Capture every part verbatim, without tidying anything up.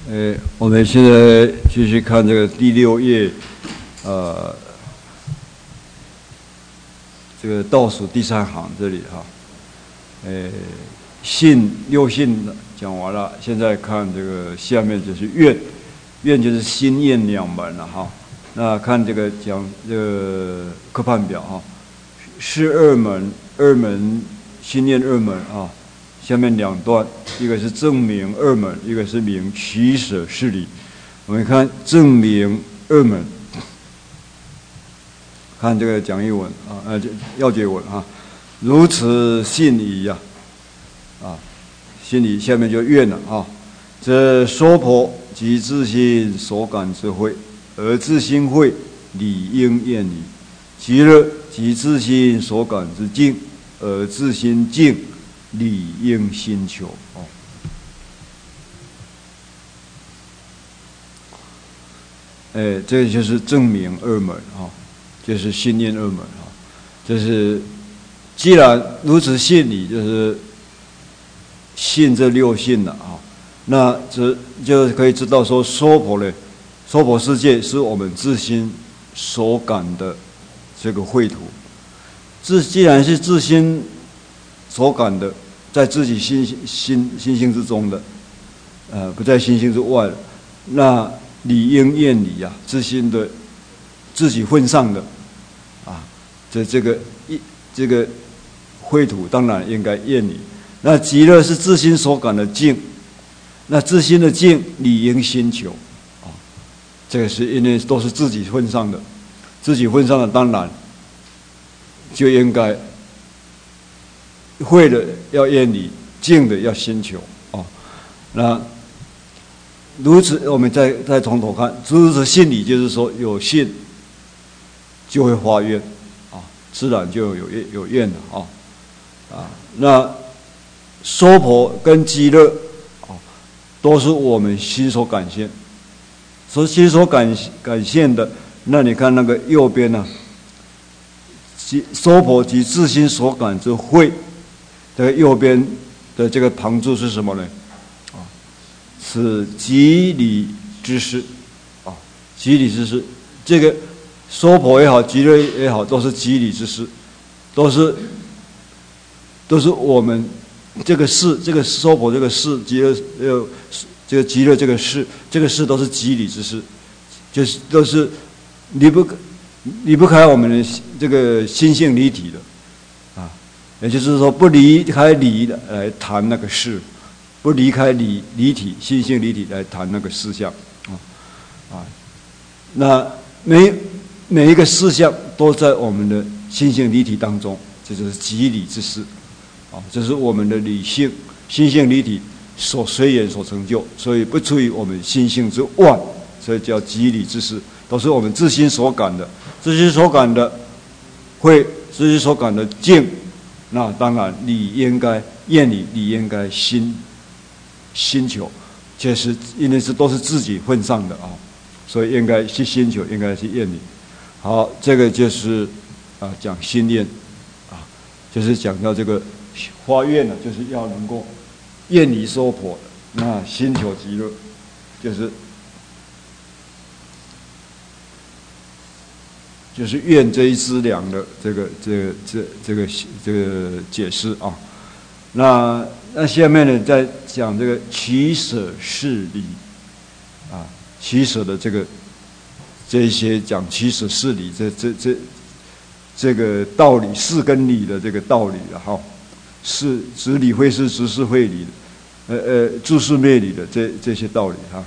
呃，我们现在继续看这个第六页，呃，这个倒数第三行这里哈，呃，信六信讲完了，现在看这个下面就是愿，愿就是心愿两门了哈。那看这个讲这个课判表哈，是二门，二门心愿二门啊。下面两段，一个是证明二门，一个是明取舍事理。我们看证明二门，看这个讲义文啊，呃，要解文啊，如此信矣呀，啊，信矣下面就愿了啊。这娑婆即自心所感之慧，而自心慧，理应愿矣。极乐即自心所感之境，而自心境，理应心求哦。哎，这就是证明二门啊，就是信念二门啊。就是既然如此信理，就是信这六信了啊。那这就可以知道说，娑婆呢，娑婆世界是我们自心所感的这个绘图。自既然是自心所感的，在自己心心心性之中的，呃，不在心性之外的，那理应愿理呀，自心的自己份上的，啊，这这个一这个绘图当然应该愿理。那极乐是自心所感的境，那自心的境理应心求，啊，这个是因为都是自己份上的，自己份上的当然就应该。会的要愿理，静的要心求哦。那如此，我们再再从头看，如此信理，就是说有信就会发愿啊，自然就有愿有愿了啊啊。那娑婆跟极乐啊，都是我们心所感现，所以心所感感现的。那你看那个右边呢、啊，娑婆及自心所感之慧。这个右边的这个旁注是什么呢？啊，是极理之事，啊，极理之事，这个娑婆也好，极乐也好，都是极理之事，都是都是我们这个事，这个娑婆这个事，极乐呃这个极乐这个事，这个事都是极理之事，就是都是离不离不开我们的这个心性离体的。也就是说，不离开理来谈那个事，不离开理理体心性理体来谈那个事项啊啊。那每每一个事项都在我们的心性理体当中，这就是极理之事啊。这是我们的理性心性理体所随缘所成就，所以不出于我们心性之外，所以叫极理之事，都是我们自心所感的，自心所感的会，自心所感的境。那当然，理应该愿理，理应该心心求，确实因为是都是自己份上的啊，所以应该去心求，应该去愿理。好，这个就是啊讲心愿啊，就是讲到这个发愿呢，就是要能够愿理娑婆，那心求极乐，就是就是愿这一资粮的这个这个这这个这个解释啊。那那下面呢，再讲这个取舍事理啊，取舍的这个这一些讲取舍事理，这这这这个道理，事跟理的这个道理了哈。事执理会事，执事会理，呃呃，诸事灭理的这这些道理哈。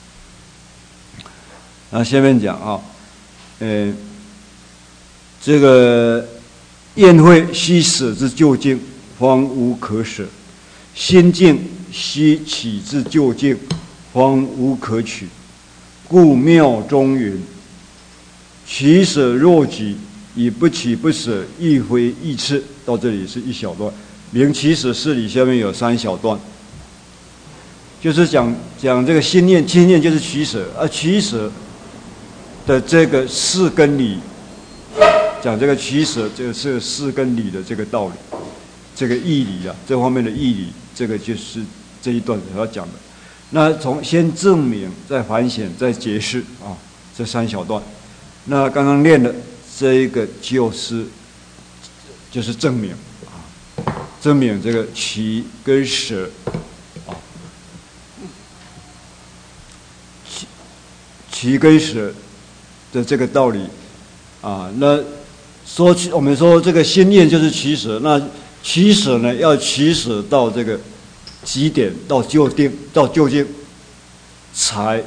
那下面讲啊，呃。这个愿会须舍之究竟，方无可舍；心境须起之究竟，方无可取。故妙中云：取舍若举，以不取不舍，亦非易次。到这里是一小段，明取舍事理下面有三小段，就是讲讲这个心念，心念就是取舍，而取舍的这个事跟理。讲这个取舍，这个是事跟理的这个道理，这个义理啊，这方面的义理，这个就是这一段所要讲的。 那从先证明，再反省，再解释啊，这三小段。那刚刚练的这一个就是就是证明啊，证明这个其跟舍啊，其其跟舍的这个道理啊。那说我们说这个心念就是取舍，那取舍呢要取舍到这个极点，到究竟，到究竟才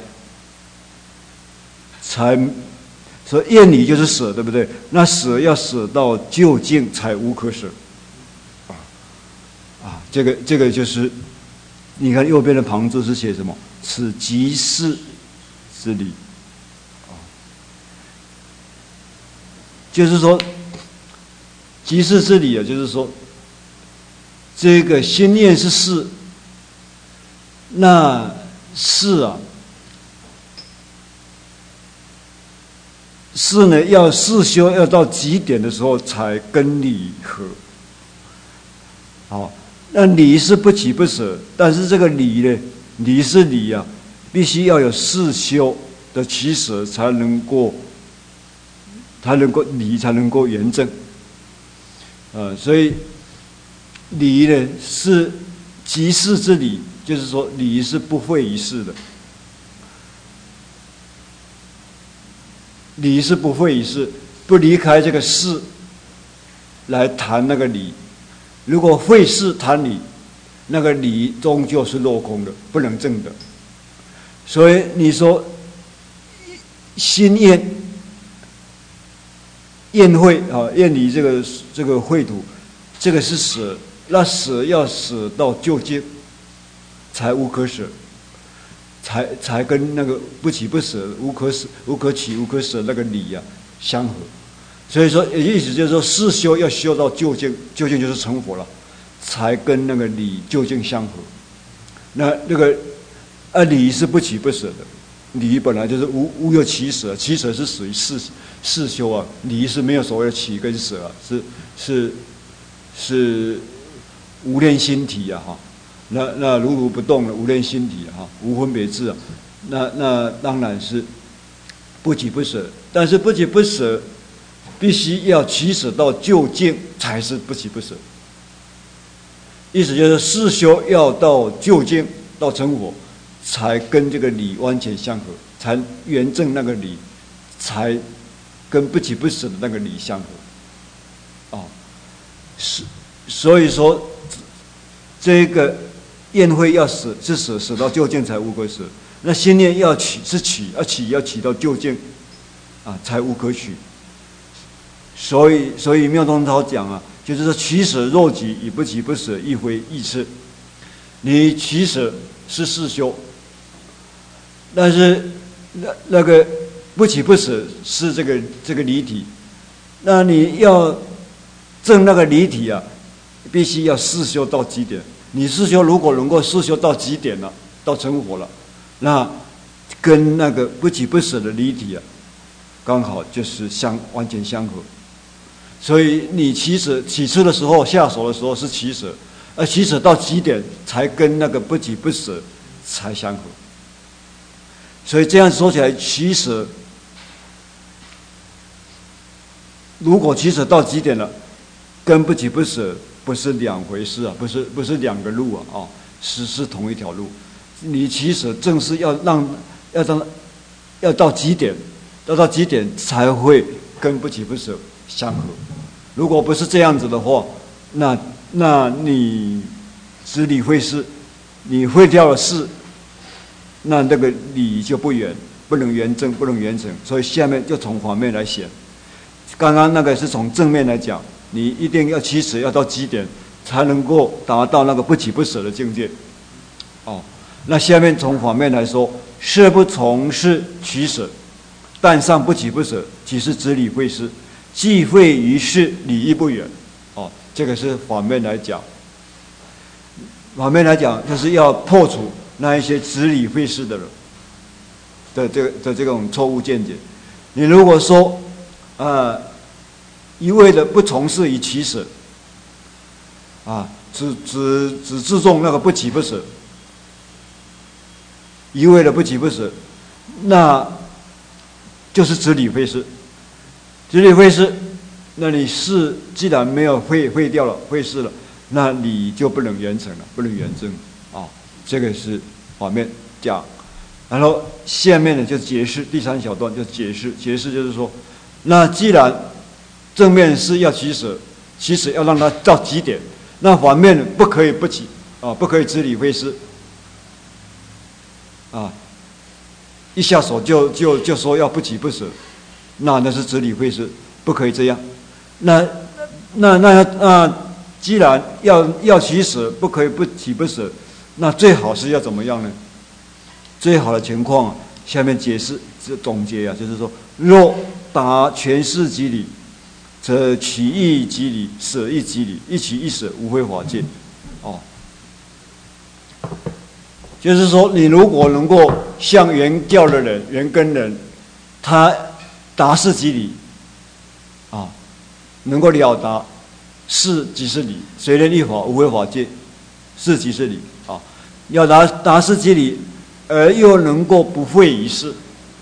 才所以厌离就是舍，对不对？那舍要舍到究竟才无可舍啊啊！这个这个就是你看右边的旁注是写什么？此即是之理啊，就是说即是之理啊，就是说这个心念是事，那事啊。事呢，要事修要到极点的时候才跟理合。好，那理是不起不舍，但是这个理呢，理是理啊，必须要有事修的起舍，才能够，才能够理才能够圆正。呃，所以理呢是即事之理，就是说理是不会于事的。理是不会于事，不离开这个事来谈那个理。如果会事谈理，那个理终究是落空的，不能证的。所以你说心厌厌会啊，厌离这个这个秽土，这个是舍，那舍要舍到究竟，才无可舍。才才跟那个不起不舍、无可舍、无可起、无可舍那个理啊相合，所以说意思就是说，事修要修到究竟，究竟就是成佛了，才跟那个理究竟相合。那那个啊理是不起不舍的，理本来就是无无有起舍，起舍是属于事事修啊，理是没有所谓的起跟舍啊，是是是无念心体啊哈。那那如如不动的无念心体哈，无分别智啊，那那当然是不起不舍，但是不起不舍，必须要起舍到究竟才是不起不舍。意思就是事修要到究竟，到成佛，才跟这个理完全相合，才圆正那个理，才跟不起不舍的那个理相合。哦，是，所以说这个。厌会要舍是舍，舍到究竟才无可舍。那心念要起是起，要起要起到究竟，啊，才无可取。所以，所以妙宗涛讲啊，就是说取舍若即，以不起不舍，亦非义次。你取舍是事修，但是那那个不起不舍是这个这个离体。那你要证那个离体啊，必须要事修到极点。你事修如果能够事修到极点了，到成佛了，那跟那个不起不舍的离体啊，刚好就是相完全相合。所以你起舍起初的时候，下手的时候是起舍，而起舍到极点才跟那个不起不舍才相合。所以这样说起来，起舍如果起舍到极点了，跟不起不舍不是两回事啊，不是不是两个路啊，哦，是是同一条路。你起舍正是要让要让要到极点，要到极点才会跟不起不舍相合。如果不是这样子的话，那那你知理会事，你会掉了事，那那个理就不圆，不能圆正，不能圆成。所以下面就从反面来写。刚刚那个是从正面来讲。你一定要起舍，要到极点，才能够达到那个不起不舍的境界。哦，那下面从反面来说，色不从事取舍，但上不起不舍，即是知理会事，既会于事，理亦不远。哦，这个是反面来讲。反面来讲，就是要破除那一些知理会事的人的这个的这种错误见解。你如果说，呃。一味的不从事于取舍，啊，只只只注重那个不起不舍， 一味的不起不舍，那就是执理废事。执理废事，那你事既然没有废废掉了，废事了，那理就不能圆成了，不能圆正啊。这个是反面讲。然后下面呢就解释，第三小段就解释，解释就是说，那既然正面是要起舍，起舍要让它到极点，那反面不可以不起啊，不可以执理废事啊，一下手就就就说要不起不舍，那那是执理废事，不可以这样。那那那那既然要要起舍，不可以不起不舍，那最好是要怎么样呢？最好的情况，下面解释这总结啊，就是说，若达全事即理，则起义即理，舍亦即理，一起一舍，无非法界。哦，就是说，你如果能够像原教的人、原根人，他达事即理，啊，能够了达事即是理，随念一法，无非法界，事即是理啊，要达达事即理。而又能够不废于事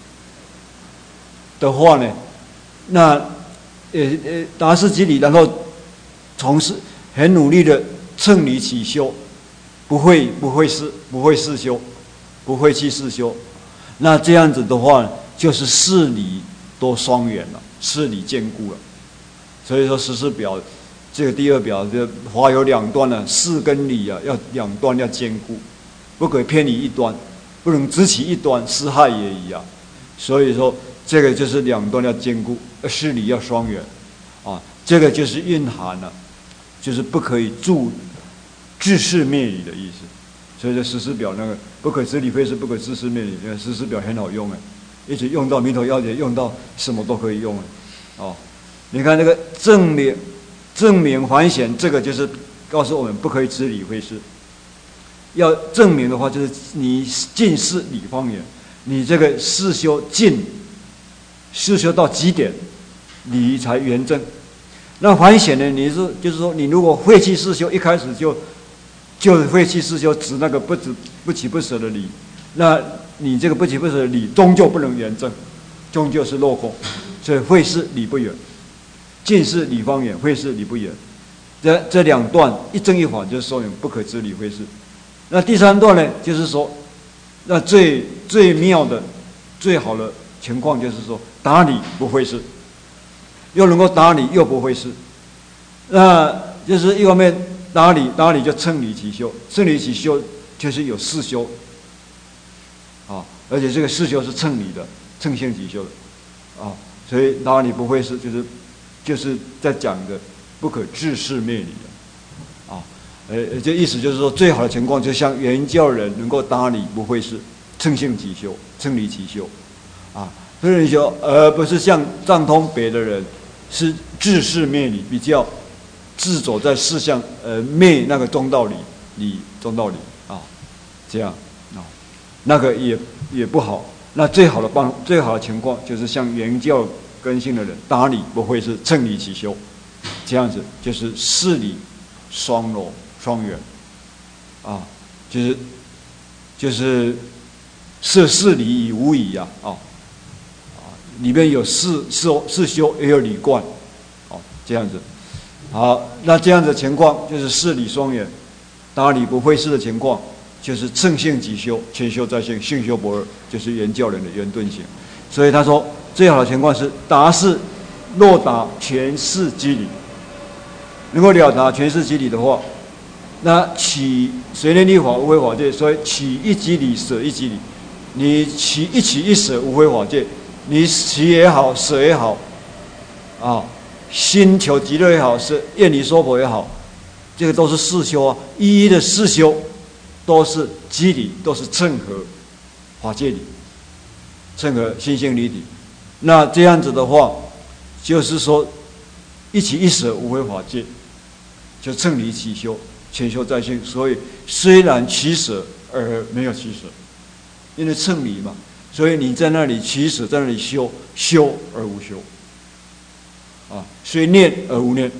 的话呢，那呃呃达事即理，然后从事很努力的乘理起修，不会不会事不会事修，不会去事修，那这样子的话，就是事理都双圆了，事理兼顾了。所以说实施表这个第二表这法有两端呢，事跟理啊要两端要兼顾，不可以偏离一端。不能只起一端，施害也一样。所以说，这个就是两端要兼顾，事理要双圆，啊，这个就是蕴含了，就是不可以助治事灭理的意思。所以说，实施表那个不可执理废事，不可治事灭理，那个实施表很好用哎，一直用到弥陀要解，用到什么都可以用哎。哦，你看那个正明正明反显，这个就是告诉我们不可以执理废事。要证明的话，就是你尽事理方圆，你这个事修尽，事修到极点，理才圆正。那反显呢？你是就是说，你如果废弃事修，一开始就就废弃事修，指那个不止不起不舍的理，那你这个不起不舍的理，终究不能圆正，终究是落空。所以废事理不圆，尽事理方圆，废事理不圆。这这两段一正一反，就是说明不可执理废事。那第三段呢，就是说，那最最妙的、最好的情况就是说，达理不废事，又能够达理又不废事，那就是一方面达理，达理就乘理起修，乘理起修就是有四修，啊，而且这个四修是乘理的，乘性起修的，啊，所以达理不废事就是就是在讲的不可治事灭理的，啊。呃，这意思就是说，最好的情况就像原教人能够达理不废事，乘性起修，乘理起修，啊，乘理修，而不是像藏通别的人是治事灭理，比较自走在事项，呃，灭那个中道理，理中道理啊，这样啊，那个也也不好。那最好的帮，最好的情况就是像原教根性的人，达理不废事，乘理起修，这样子就是事理双柔。双圆，啊，就是就是设事理以无疑啊，啊，里面有事修事修，也有理观，哦，这样子。好，那这样子的情况就是事理双圆，达理不废事的情况，就是乘性即修，千修在性，性修不二，就是原教人的圆顿性。所以他说，最好的情况是达事若达全事即理，能够了达全事即理的话。那起随念一法，无非法界，所以起一即理，舍一即理。你起一起一舍，无非法界。你起也好，舍也好，啊，心求极乐也好，是愿离娑婆也好，这个都是四修啊。一一的四修都是即理，都是乘合法界理，乘合心性离体。那这样子的话，就是说一起一舍，无非法界，就乘理起修。千修在性，所以虽然起舍而没有起舍，因为乘理嘛，所以你在那里起舍，在那里修，修而无修，啊，虽念而无念，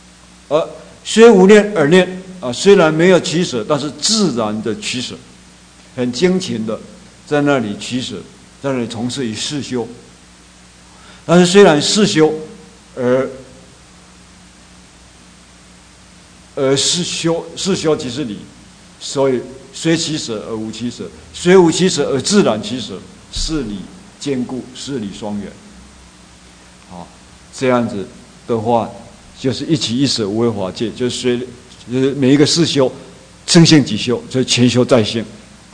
而虽无念而念啊，虽然没有起舍，但是自然的起舍， 很精勤的在那里取舍，在那里从事于世修。但是虽然世修，而而世修世修即是理，所以虽其舍而无其舍，虽无其舍而自然其舍，是理兼顾，是理双圆。好，这样子的话，就是一起一舍无为法界，就是随就是每一个世修，正性即修，所以全修在性。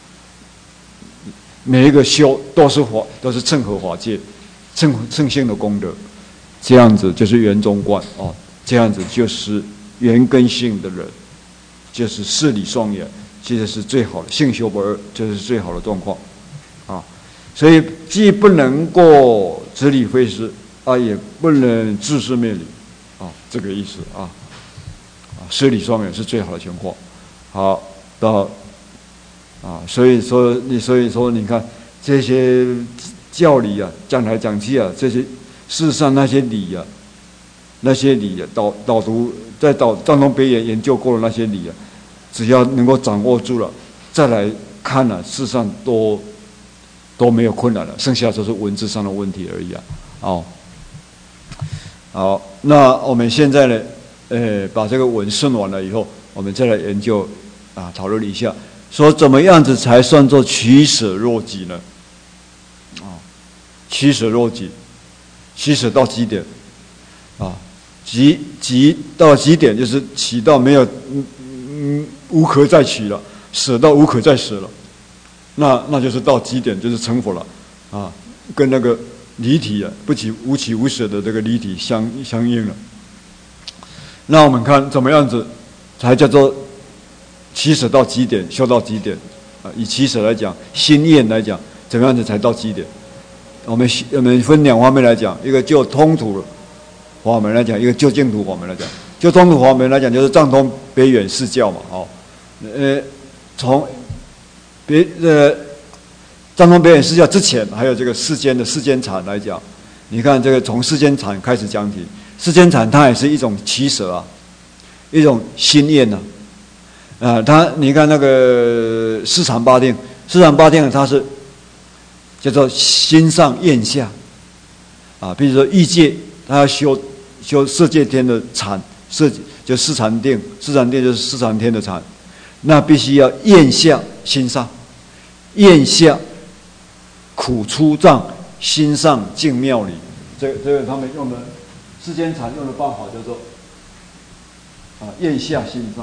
每一个修都是法，都是正合法界，正正性的功德。这样子就是圆中观哦，这样子就是圆根性的人，就是事理双圆，其实是最好的性修不二，这是最好的状况啊。所以既不能够执理废事啊，也不能自是灭理啊，这个意思啊。啊，事理双圆是最好的情况。好，到啊，所以说你所以说你看这些教理啊，讲来讲去啊，这些事实上那些理啊，那些理啊，导导读在导藏中北野研究过的那些理啊，只要能够掌握住了，再来看了、啊，事实上都都没有困难了，剩下就是文字上的问题而已啊。哦，好，那我们现在呢，呃，把这个文顺完了以后，我们再来研究啊，讨论一下，说怎么样子才算作取舍若己呢？啊，取舍若己，取舍到极点，啊，极极到极点就是取到没有嗯嗯无可再取了，舍到无可再舍了，那那就是到极点，就是成佛了，啊，跟那个离体啊，不起无起无舍的这个离体相相应了。那我们看怎么样子才叫做取舍到极点，修到极点啊？以取舍来讲，心念来讲，怎么样子才到极点？我们我们分两方面来讲，一个就通途法门来讲，一个就净土法门来讲。就通途法门来讲，就是藏通北远四教嘛，哦，呃，从别呃藏通北远四教之前，还有这个世间的世间禅来讲，你看这个从世间禅开始讲起，世间禅它也是一种取舍啊，一种心念呐、啊，啊，它你看那个四禅八定，四禅八定它是叫做心上厌下，啊，比如说欲界，它要修修色界天的禅，色就四禅定，四禅定就是四禅天的禅，那必须要厌下心上，厌下苦出藏，心上净妙理。这这个他们用的世间禅用的办法叫做啊厌下心上。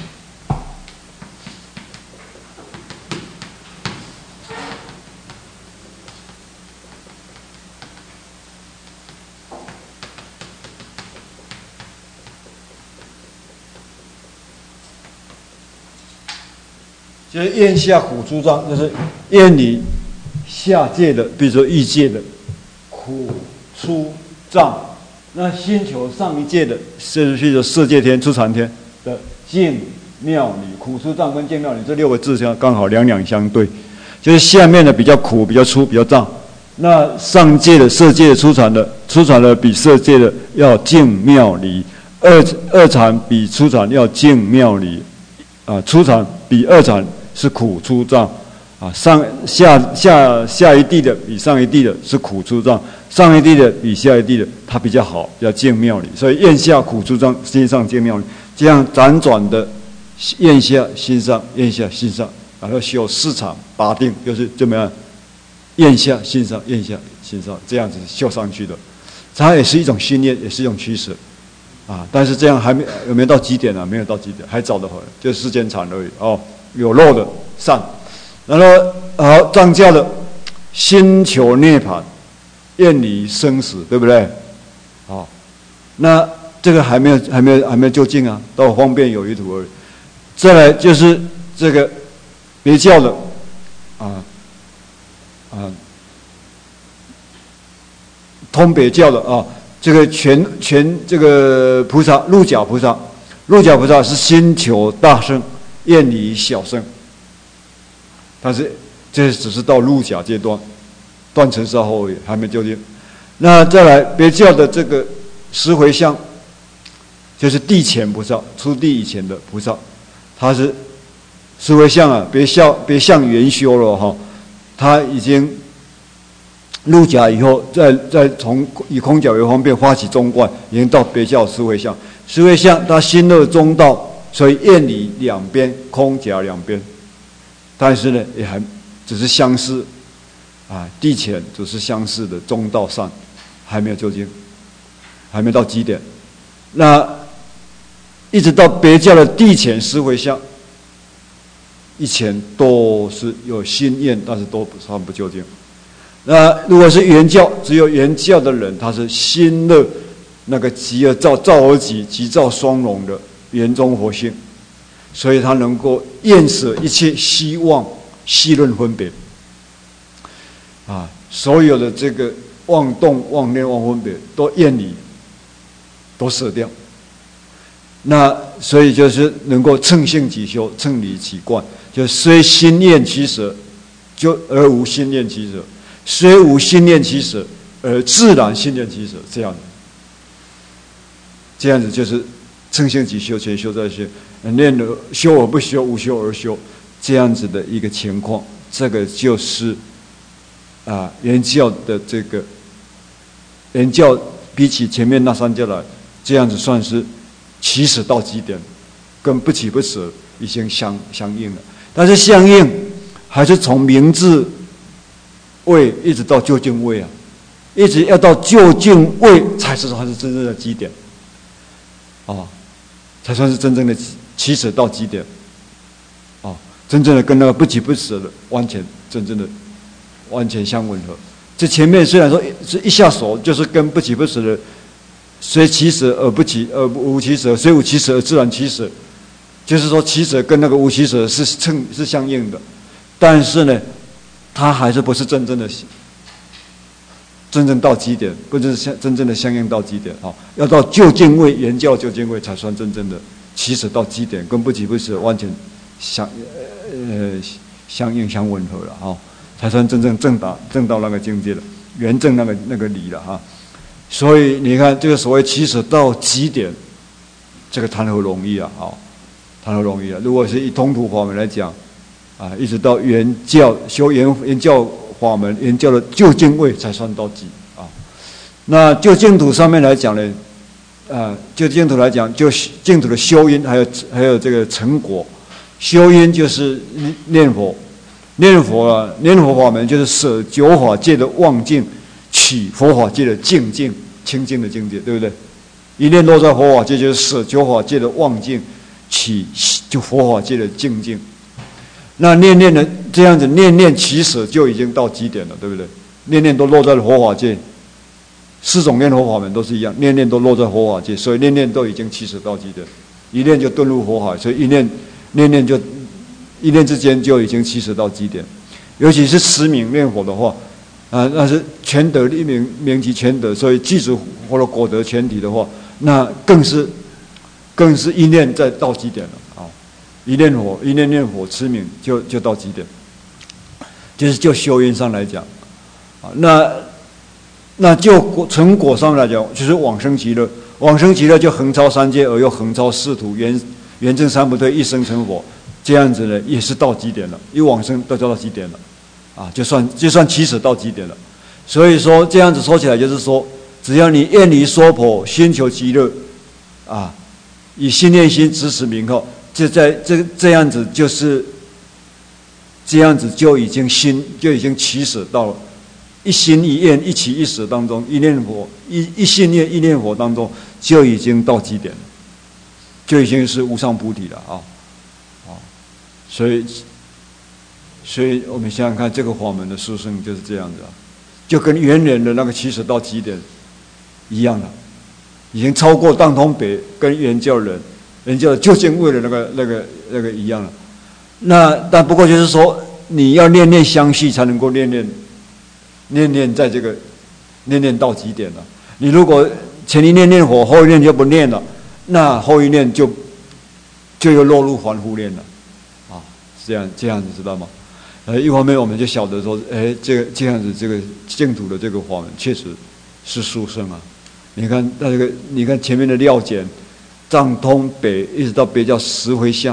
就是厌下苦出藏，就是厌离下界的，比如说欲界的苦出藏，那心求上一界的，是比如说色界天、出禅天的净妙理。苦出藏跟净妙理这六个字相刚好两两相对，就是下面的比较苦、比较粗、比较藏，那上界的色界的出禅的，出禅的比色界的要净妙理，二二禅比出禅要净妙理，啊，出禅比二禅是苦出藏，啊，上下下下一地的比上一地的是苦出藏，上一地的比下一地的它比较好，比较净妙理，所以厌下苦出藏，心上净妙理，这样辗转的厌下心上，厌下心上，然后修四禅八定，就是怎么样厌下心上，厌下心上，这样子修上去的，它也是一种训练，也是一种趋势。啊，但是这样还没有没有到极点呢、啊？没有到极点，还早得很，就世间禅而已哦。有漏的善，然后好藏教的心求涅槃，厌离生死，对不对？好，那这个还没有还没有还没有究竟啊，到方便有余土而已。再来就是这个别教的啊啊，通别教的啊。这个全全这个菩萨，鹿角菩萨，鹿角菩萨是心求大圣，厌离小圣。但是这只是到鹿角阶段，断尘沙后还没究竟。那再来别教的这个十回向，就是地前菩萨，出地以前的菩萨，他是石灰像啊，别像别像元修了哈，他已经入甲以后，再再从以空假为方便发起中观，已经到别教石灰像。石灰像他心乐中道，所以愿理两边空假两边，但是呢也还只是相似啊，地前只是相似的中道上，还没有究竟，还没到极点。那一直到别教的地前石灰像，以前都是有心愿，但是都不算不究竟。那如果是原教，只有原教的人，他是心乐那个极而照照而极，极照双融的圆中佛性，所以他能够厌舍一切希望、细论分别啊，所有的这个妄动、妄念、妄分别都厌离，都舍掉。那所以就是能够乘性即修，乘理即观，就虽心念其舍，就而无心念其舍；虽无心念其舍，而自然心念其舍。这样子，这样子就是乘性即修，前修再修，念而修而不修，无修而修，这样子的一个情况。这个就是啊，原教的这个原教比起前面那三教来，这样子算是起始到极点，跟不起不舍已经相相应了。但是相应还是从明智位一直到究竟位啊，一直要到究竟位才是才是真正的极点，啊，才算是真正的起始到极点，啊，真正的跟那个不起不舍的完全真正的完全相吻合。这前面虽然说是一下手就是跟不起不舍的。虽起舍而不起，而无起舍；虽无起舍而自然起舍，就是说起舍跟那个无起舍是称是相应的，但是呢，它还是不是真正的真正到极点，不是相真正的相应到极点啊！要到究竟位，原教究竟位才算真正的起舍到极点，跟不起不舍完全相呃相应相吻合了啊，才算真正正达正到那个境界了，圆正那个那个理了哈。所以你看，这个所谓起舍到极点，这个谈何容易啊！啊，谈何容易啊！如果是以通途法门来讲，啊，一直到原教修原原教法门，原教的究竟位才算到极啊。那就净土上面来讲呢，啊，就净土来讲，就净土的修因，还有还有这个成果。修因就是念佛，念佛啊，念佛法门就是舍九法界的妄境。取佛法界的净境清净的境界，对不对？一念落在佛法界，就是舍九法界的妄境，取就佛法界的净境。那念念的这样子，念念起舍就已经到极点了，对不对？念念都落在了佛法界，四种念佛法门都是一样，念念都落在佛法界，所以念念都已经起舍到极点，一念就遁入佛海，所以一念念念就一念之间就已经起舍到极点。尤其是持名念佛的话。啊，那是全德立名，名其全德，所以即使佛的果德全体的话，那更是更是一念在到极点了啊！一念佛，一念念佛，持名就就到极点，就是就修因上来讲啊，那那就成果上来讲，就是往生极乐，往生极乐就横超三界，而又横超四土，圆圆正三不退，一生成佛，这样子呢，也是到极点了，一往生都到极点了。啊，就算就算起始到极点了，所以说这样子说起来，就是说，只要你愿离娑婆，心求极乐，啊，以心念心支持名号，就在这这样子，就是这样子就已经心就已经起始到了一心一愿一起一舍当中，一念佛一一心念一念佛当中就已经到极点了，就已经是无上菩提了啊啊，所以。所以我们想想看，这个法门的殊胜就是这样子啊，就跟原人的那个起始到极点一样了，已经超过当通北跟原教人、原教究竟位的那个、那个、那个一样了。那但不过就是说，你要念念相续，才能够念念、念念在这个念念到极点了。你如果前一念念佛，后一念就不念了，那后一念就就又落入凡夫念了啊，这样这样子知道吗？呃，一方面我们就晓得说，哎，这个这样子，这个净土的这个法门确实是殊胜啊！你看那这个，你看前面的料简、藏通北，一直到别教石灰像，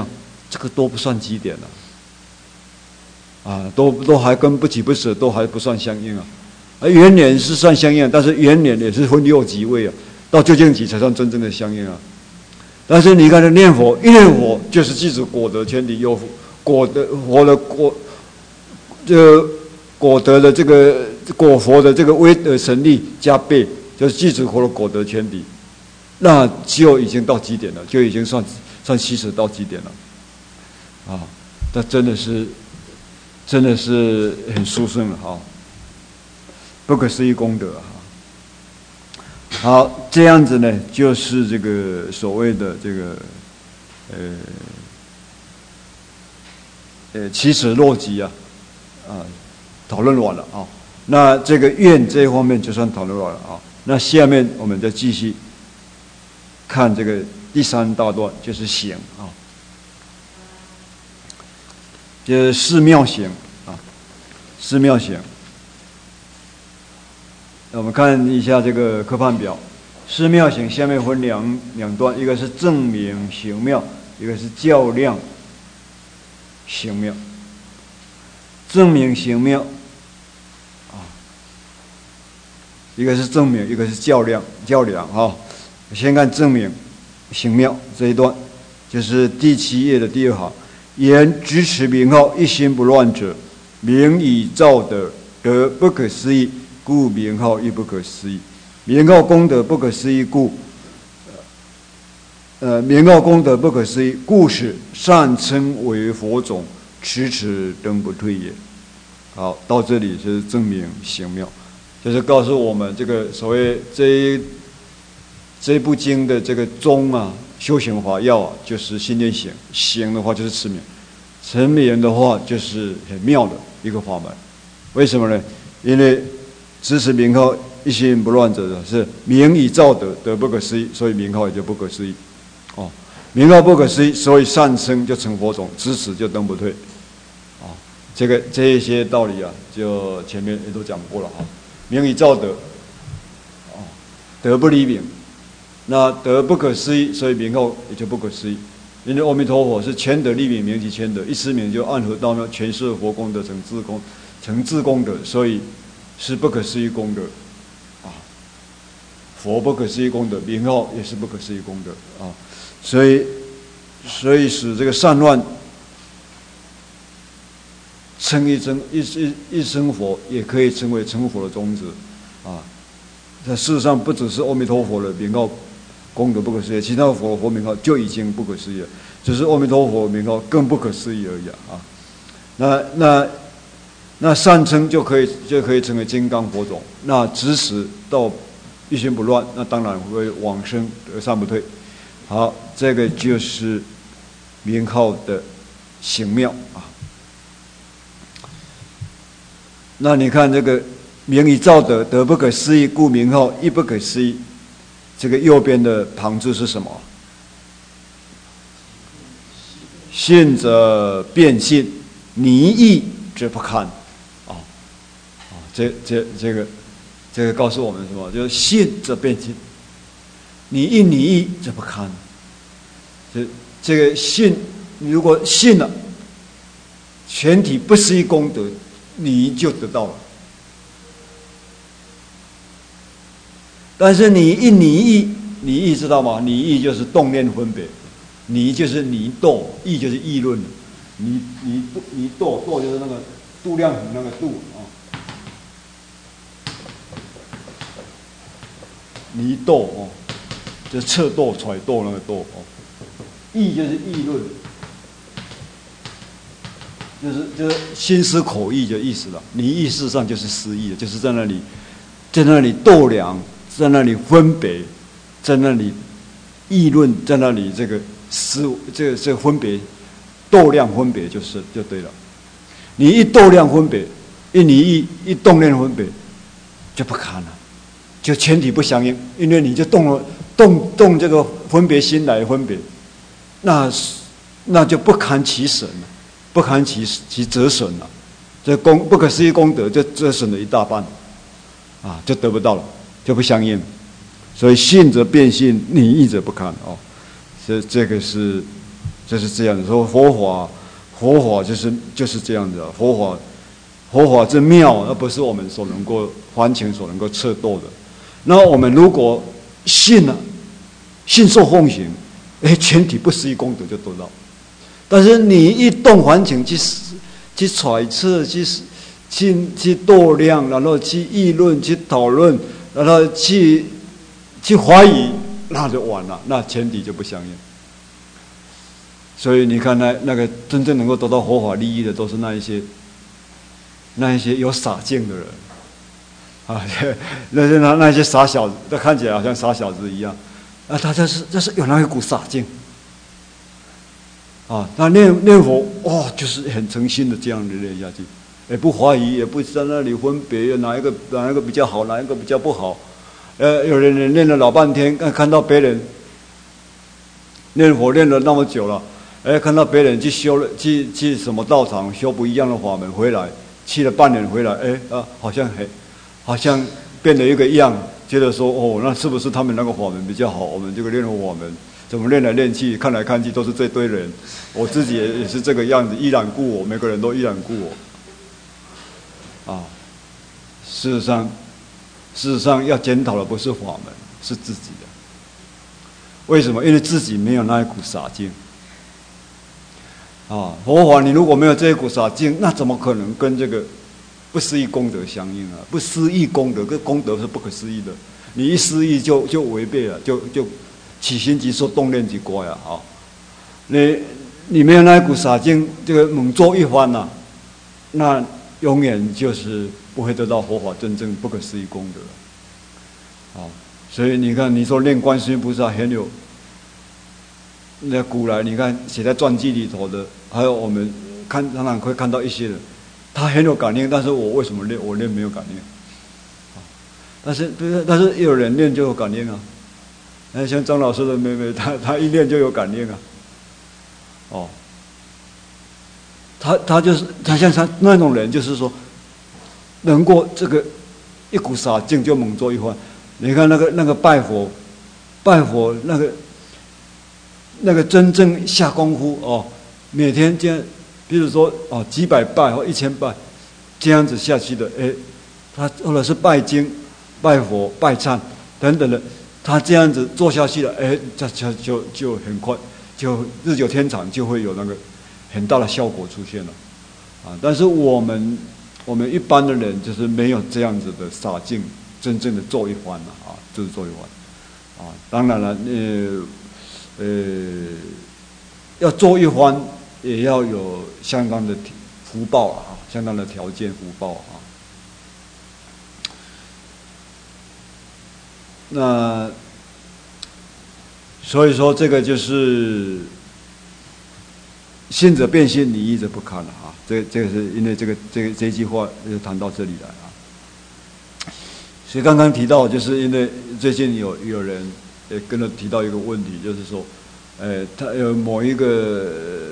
这个都不算基点了。啊，都都还跟不起不舍都还不算相应啊，而元年是算相应，但是元年也是分六级位啊，到究竟级才算真正的相应啊。但是你看这念佛，一念佛就是记住果德圈里有果德佛的果，这个果德的这个果佛的这个威德神力加倍，就是记住佛的果德圈里，那就已经到基点了，就已经算算七十到基点了，啊，那真的是。真的是很殊胜了哈，不可思议功德哈。好，这样子呢，就是这个所谓的这个呃呃起始落集啊啊讨论完了啊。那这个愿这一方面就算讨论完了啊。那下面我们再继续看这个第三大段，就是行啊。就是寺庙行啊，寺庙行。我们看一下这个科判表，寺庙行下面分两两段，一个是正明行庙，一个是较量行庙。正明行庙啊，一个是正明，一个是较量较量啊。先看正明行庙这一段，就是第七页的第二行。言执持名号一心不乱者，名以造德，德不可思议，故名号亦不可思议。名号功德不可思议故，呃，名号功德不可思议，故使善称为佛种，迟迟登不退也。好，到这里就是证明行妙，就是告诉我们这个所谓这一这部经的这个宗啊。修行法要啊，就是心念行；行的话就是持名；持名的话就是很妙的一个法门。为什么呢？因为执持名号一心不乱者是名以造德，德不可思议，所以名号也就不可思议。哦，名号不可思议，所以善生就成佛种，执持就登不退。哦，这个这一些道理啊，就前面也都讲过了啊。名以造德，哦，德不离名。那德不可思议，所以名号也就不可思议。因为阿弥陀佛是全德立名，名即全德，一持名就暗合道妙，全是佛功德成自功，成自功德，所以是不可思议功德啊。佛不可思议功德，名号也是不可思议功德啊。所以，所以使这个善乱称一称一一一生佛，也可以称为成佛的宗旨啊。那事实上不只是阿弥陀佛的名号功德不可思议，其他的佛佛名号就已经不可思议了，只是阿弥陀佛名号更不可思议而已啊。那那那善称就可以就可以成为金刚佛种，那执持到一心不乱，那当然会往生得善不退。好，这个就是名号的行妙啊。那你看这个名以造德，德不可思议，故名号亦不可思议。这个右边的旁字是什么？信则变信，泥意则不堪。哦，哦，这这这个这个告诉我们什么？就是信则变信，你一你意则不堪。这这个信，你如果信了，全体不思议功德，你就得到了。但是你一拟意，拟意知道吗？拟意就是动念分别，拟就是拟堕，意就是议论，拟拟拟堕堕就是那个度量衡那个度啊，拟堕哦，就是测度揣度那个度哦，议就是议论，就是就是心思口意的意思了。拟意事实上就是思意的，就是在那里在那里度量。在那里分别，在那里议论，在那里这个思，这个这个分别，度量分别就是就对了。你一度量分别，一你一一动念分别，就不堪了，就全体不相应，因为你就动了动动这个分别心来分别，那那就不堪其损了，不堪其其折损了，这功不可思议功德就折损了一大半，啊，就得不到了。就不相应，所以信则变信，拟意则不堪哦。这这个是就是这样子。说佛法，佛法就是就是这样子啊。佛法，佛法之妙，那不是我们所能够凡情所能够测度的。那我们如果信了，信受奉行，哎，全体不思议功德就得到。但是你一动凡情去去揣测，去去去度量，然后去议论，去讨论，然后去去怀疑，那就完了，那前提就不相应。所以你看那，那那个真正能够得到佛法利益的，都是那一些那一些有傻劲的人啊，那些那那些傻小子，他看起来好像傻小子一样，啊，他这是这是有那一股傻劲啊，他念念佛哦，就是很诚心的这样的念下去，也不怀疑，也不在那里分别哪一个哪一个比较好，哪一个比较不好。呃，有人念了老半天，看看到别人念佛念了那么久了，哎，看到别人去修了，去去什么道场修不一样的法门回来，去了半年回来，哎啊，好像很，好像变了一个样，觉得说哦，那是不是他们那个法门比较好？我们这个练佛法门怎么练来练去，看来看去都是这堆人，我自己也也是这个样子，依然故我，每个人都依然故我，啊，事实上。事实上，要检讨的不是法门，是自己的。为什么？因为自己没有那一股傻劲。啊，佛法你如果没有这一股傻劲，那怎么可能跟这个不思议功德相应啊？不思议功德跟功德是不可思议的，你一思议就就违背了，就就起心即受，动念即乖啊！啊，你你没有那一股傻劲，这个猛做一番呐、啊，那永远就是不会得到佛法真正不可思议功德。啊，所以你看，你说念观世音菩萨很有，那古来你看写在传记里头的，还有我们看常常会看到一些人，他很有感应，但是我为什么念我念没有感应？啊，但是但是有人念就有感应啊，哎，像张老师的妹妹，她她一念就有感应啊，哦。他他就是他像他那种人，就是说，能够这个一股傻劲就猛做一番。你看那个那个拜佛，拜佛那个那个真正下功夫哦，每天这样，比如说哦几百拜或一千拜，这样子下去的，哎，他或者是拜经、拜佛、拜忏等等的，他这样子做下去了，哎，这就就就很快，就日久天长就会有那个。很大的效果出现了，啊！但是我们我们一般的人就是没有这样子的傻劲，真正的做一番了啊，就是做一番，啊！当然了，呃呃，要做一番也要有相当的福报啊，相当的条件福报啊。那所以说，这个就是。信者变信，理义者不堪了啊！这这个是因为这个这个这一句话就谈到这里来啊。所以刚刚提到，就是因为最近有有人也跟他提到一个问题，就是说，呃，他有某一个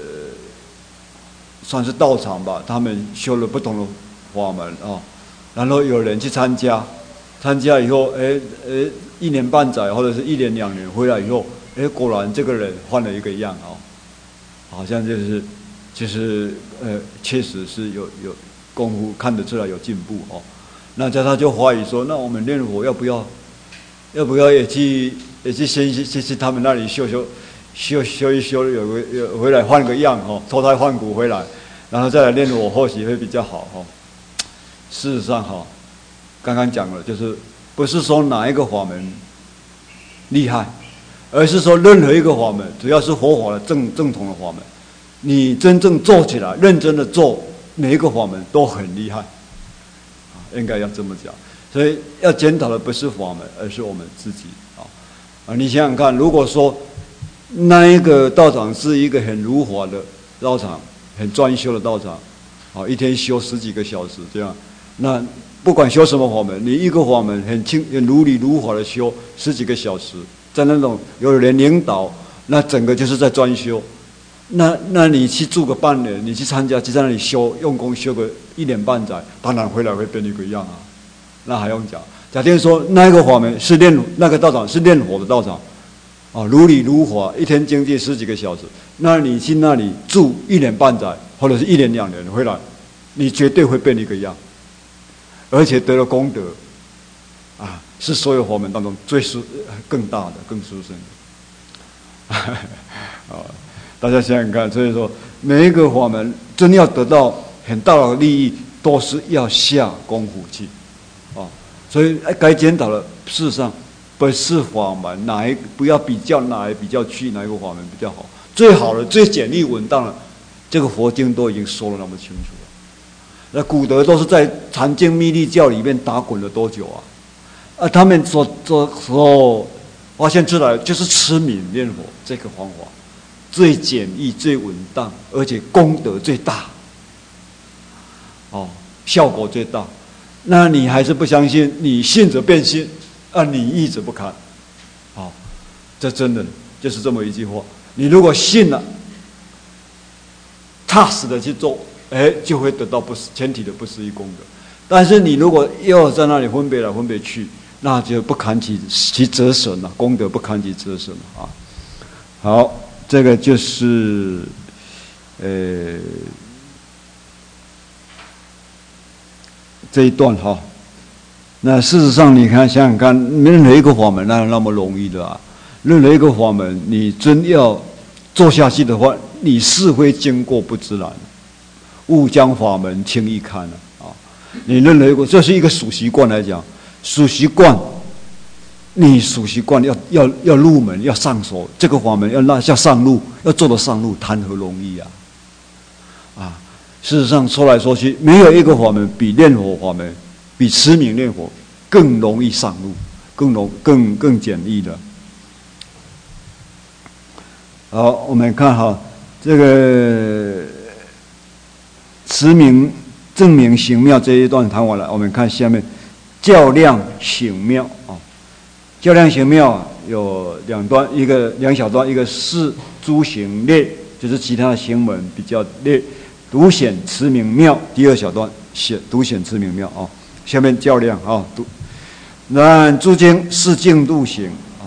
算是道场吧，他们修了不同的法门啊，然后有人去参加，参加以后，哎哎，一年半载或者是一年两年回来以后，哎，果然这个人换了一个样啊。好像就是，就是呃，确实是有有功夫看得出来有进步哦。那这他就怀疑说，那我们念佛要不要，要不要也去也去先去去他们那里修修修修一修，有个有回来换个样哦，脱胎换骨回来，然后再来念佛，或许会比较好哦。事实上哈，刚刚讲了，就是不是说哪一个法门厉害。而是说，任何一个法门，只要是佛法的正正统的法门，你真正做起来，认真的做，每一个法门都很厉害，啊，应该要这么讲。所以要检讨的不是法门，而是我们自己啊啊！你想想看，如果说那一个道场是一个很如法的道场，很专修的道场，啊，一天修十几个小时这样，那不管修什么法门，你一个法门很清、很如理如法的修十几个小时。在那种有人领导，那整个就是在专修。那那你去住个半年，你去参加，就在那里修，用功修个一年半载，当然回来会变一个样啊。那还用讲？假定说那个法门是练那个道场是练佛的道场， 啊，如理如法，一天经济十几个小时，那你去那里住一年半载，或者是一年两年回来，你绝对会变一个样，而且得了功德，啊，是所有法门当中最殊更大的、更殊胜的。啊，大家想想看，所以说每一个法门真要得到很大的利益，都是要下功夫去，啊，所以该检讨的，事实上不是法门哪一不要比较哪一比较去哪一个法门比较好，最好的、最简易稳当的，这个佛经都已经说得那么清楚了。那古德都是在禅经密律教里面打滚了多久啊？啊，他们所所所发现出来就是持名念佛这个方法，最简易、最稳当，而且功德最大，哦，效果最大。那你还是不相信？你信则变信，啊，你义则不堪。好，这真的就是这么一句话。你如果信了，踏实的去做，哎，就会得到不全体的不思议功德。但是你如果又在那里分别来分别去，那就不堪其其折损了，功德不堪其折损了啊。好，这个就是呃这一段哈。那事实上，你看想想看，任何一个法门哪有那么容易的啊？任何一个法门，你真要做下去的话，你是会经过不自然，勿将法门轻易看了啊！你任何一个，这是一个属习惯来讲，属习惯，你属习惯要要要入门，要上手，这个法门要那要上路，要做得上路，谈何容易啊！啊，事实上说来说去，没有一个法门比念佛法门，比持名念佛更容易上路，更容更更简易的。好，我们看哈，这个持名正名行妙这一段谈完了，我们看下面较量行妙啊。较量行妙有两段，一个两小段，一个是诸行列，就是其他的行门比较列，独显持名妙。第二小段显独显持名妙啊。下面较量啊，独然诸经是净度行。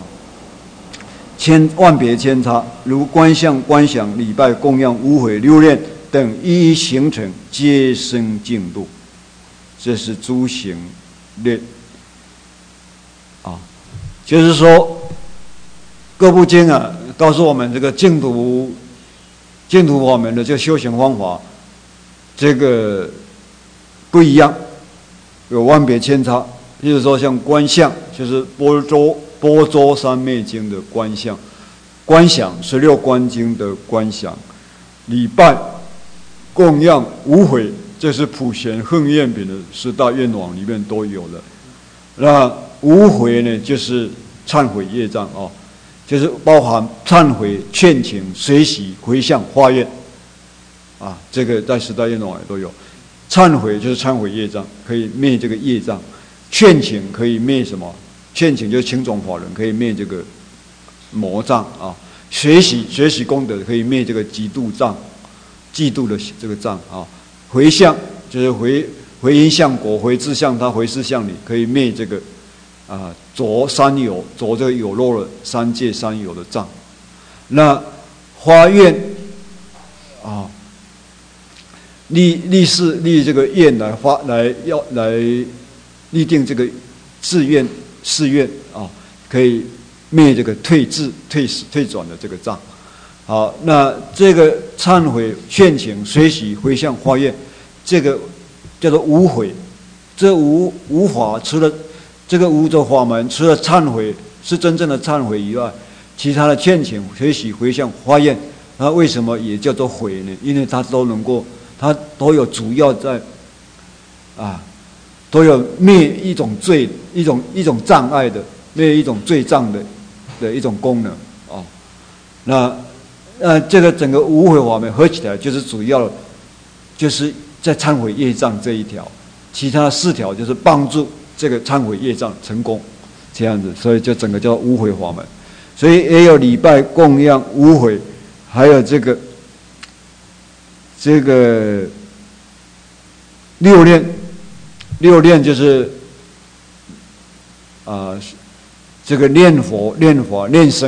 千万别千差，如观相、观想、礼拜、供养、无悔、六念等一一形成，皆生净度。这是诸行列啊，就是说各部经啊，告诉我们这个净土净土法门的这个修行方法，这个不一样，有万别千差。比如说像观相，就是般舟。般舟三昧经的观相，观想十六观经的观想，礼拜、供养、无悔，这是普贤横愿品的十大愿望里面都有的。那无悔呢，就是忏悔业障哦，就是包含忏悔、劝请、随喜、回向、化愿啊，这个在十大愿望也都有。忏悔就是忏悔业障，可以灭这个业障；劝请可以灭什么？劝请就是请种法人，可以灭这个魔障啊；学习学习功德可以灭这个嫉妒障，嫉妒的这个障啊；回向就是回回因向果，回自向他，回事向你，可以灭这个啊着三有着这个有漏的三界三有的障。那发愿啊，立立誓立这个愿来发来要来立定这个志愿。誓愿啊，可以灭这个退滞、退退转的这个障。好，那这个忏悔、劝请、随喜、回向、化愿，这个叫做无悔。这无无法，除了这个无着法门，除了忏悔是真正的忏悔以外，其他的劝请、随喜、回向、化愿，那为什么也叫做悔呢？因为它都能够，它都有主要在啊。都有灭一种罪、一种一种障碍的，灭一种罪障的的一种功能哦。那呃，这个整个无悔法门合起来，就是主要就是在忏悔业障这一条，其他四条就是帮助这个忏悔业障成功，这样子，所以就整个叫无悔法门。所以也有礼拜、供养、无悔，还有这个这个六念。六念就是啊、呃，这个念佛、念法、念僧，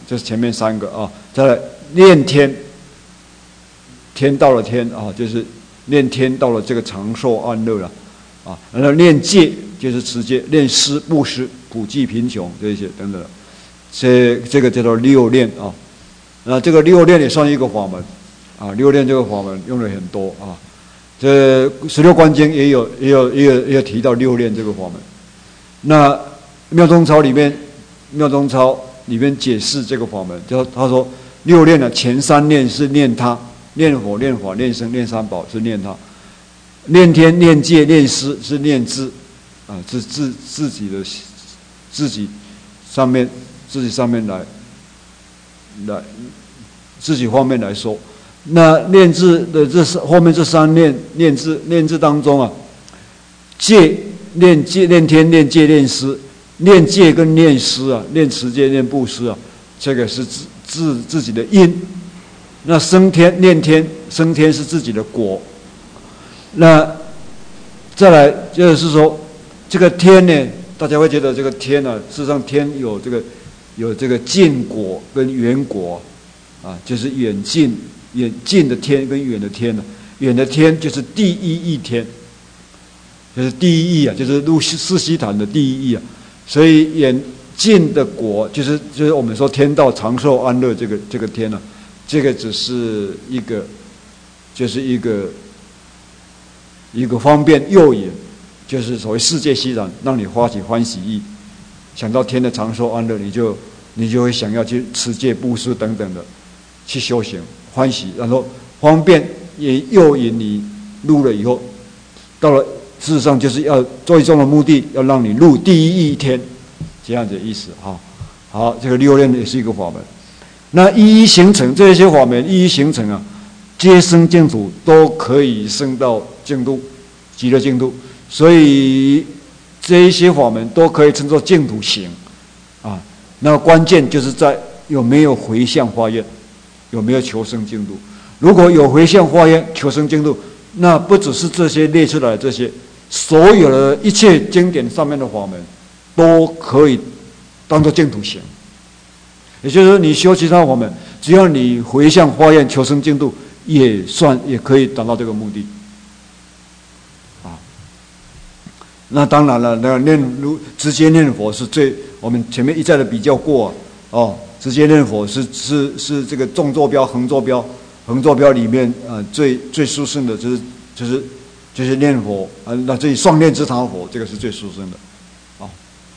这是前面三个啊。再来念天，天到了天啊，就是念天到了这个长寿安乐了啊。然后念戒就是持戒，念施布施，普济贫穷这些等等，这这个叫做六念啊。那这个六念也算一个法门啊，六念这个法门用了很多啊。这十六观经也有也有也有也有提到六念这个法门。那妙中钞里面，妙中钞里面解释这个法门，就他说六念呢，前三念是念他，念佛、念法、念僧、念三宝是念他，念天、念戒、念施是念自，啊，自自自己的自己上面自己上面来来自己方面来说。那念字的这后面这三念念字念字当中啊，戒念戒念天念戒念施，念戒跟念施啊，念持戒念布施啊，这个是自自自己的因。那升天念天升天是自己的果。那再来就是说，这个天呢，大家会觉得这个天呢、啊，事实上天有这个有这个近果跟远果啊，就是远近。远近的天跟远的天呢，远的天就是第一义天，就是第一义啊，就是入四悉檀的第一义啊。所以远近的果就是就是我们说天道长寿安乐这个这个天呢、啊，这个只是一个就是一个一个方便诱引，就是所谓世界悉檀，让你发起欢喜意，想到天的长寿安乐，你就你就会想要去持戒布施等等的去修行。欢喜，然后方便也诱引你入了以后，到了事实上就是要最终的目的，要让你入第一义天，这样子的意思哈。好，这个六念也是一个法门。那一一形成这些法门，一一形成啊，皆生净土，都可以升到净土，极乐净土。所以这一些法门都可以称作净土行啊。那关键就是在有没有回向发愿。有没有求生净土？如果有回向发愿求生净土，那不只是这些列出来的这些，所有的一切经典上面的法门，都可以当作净土行。也就是说，你修其他法门，只要你回向发愿求生净土，也算也可以达到这个目的。啊，那当然了，那念如直接念佛是最，我们前面一再的比较过啊，哦。直接念佛是是是这个纵坐标、横坐标、横坐标里面呃最最殊胜的，就是就是就是念佛啊、呃，那这里双念之堂佛，这个是最殊胜的，啊，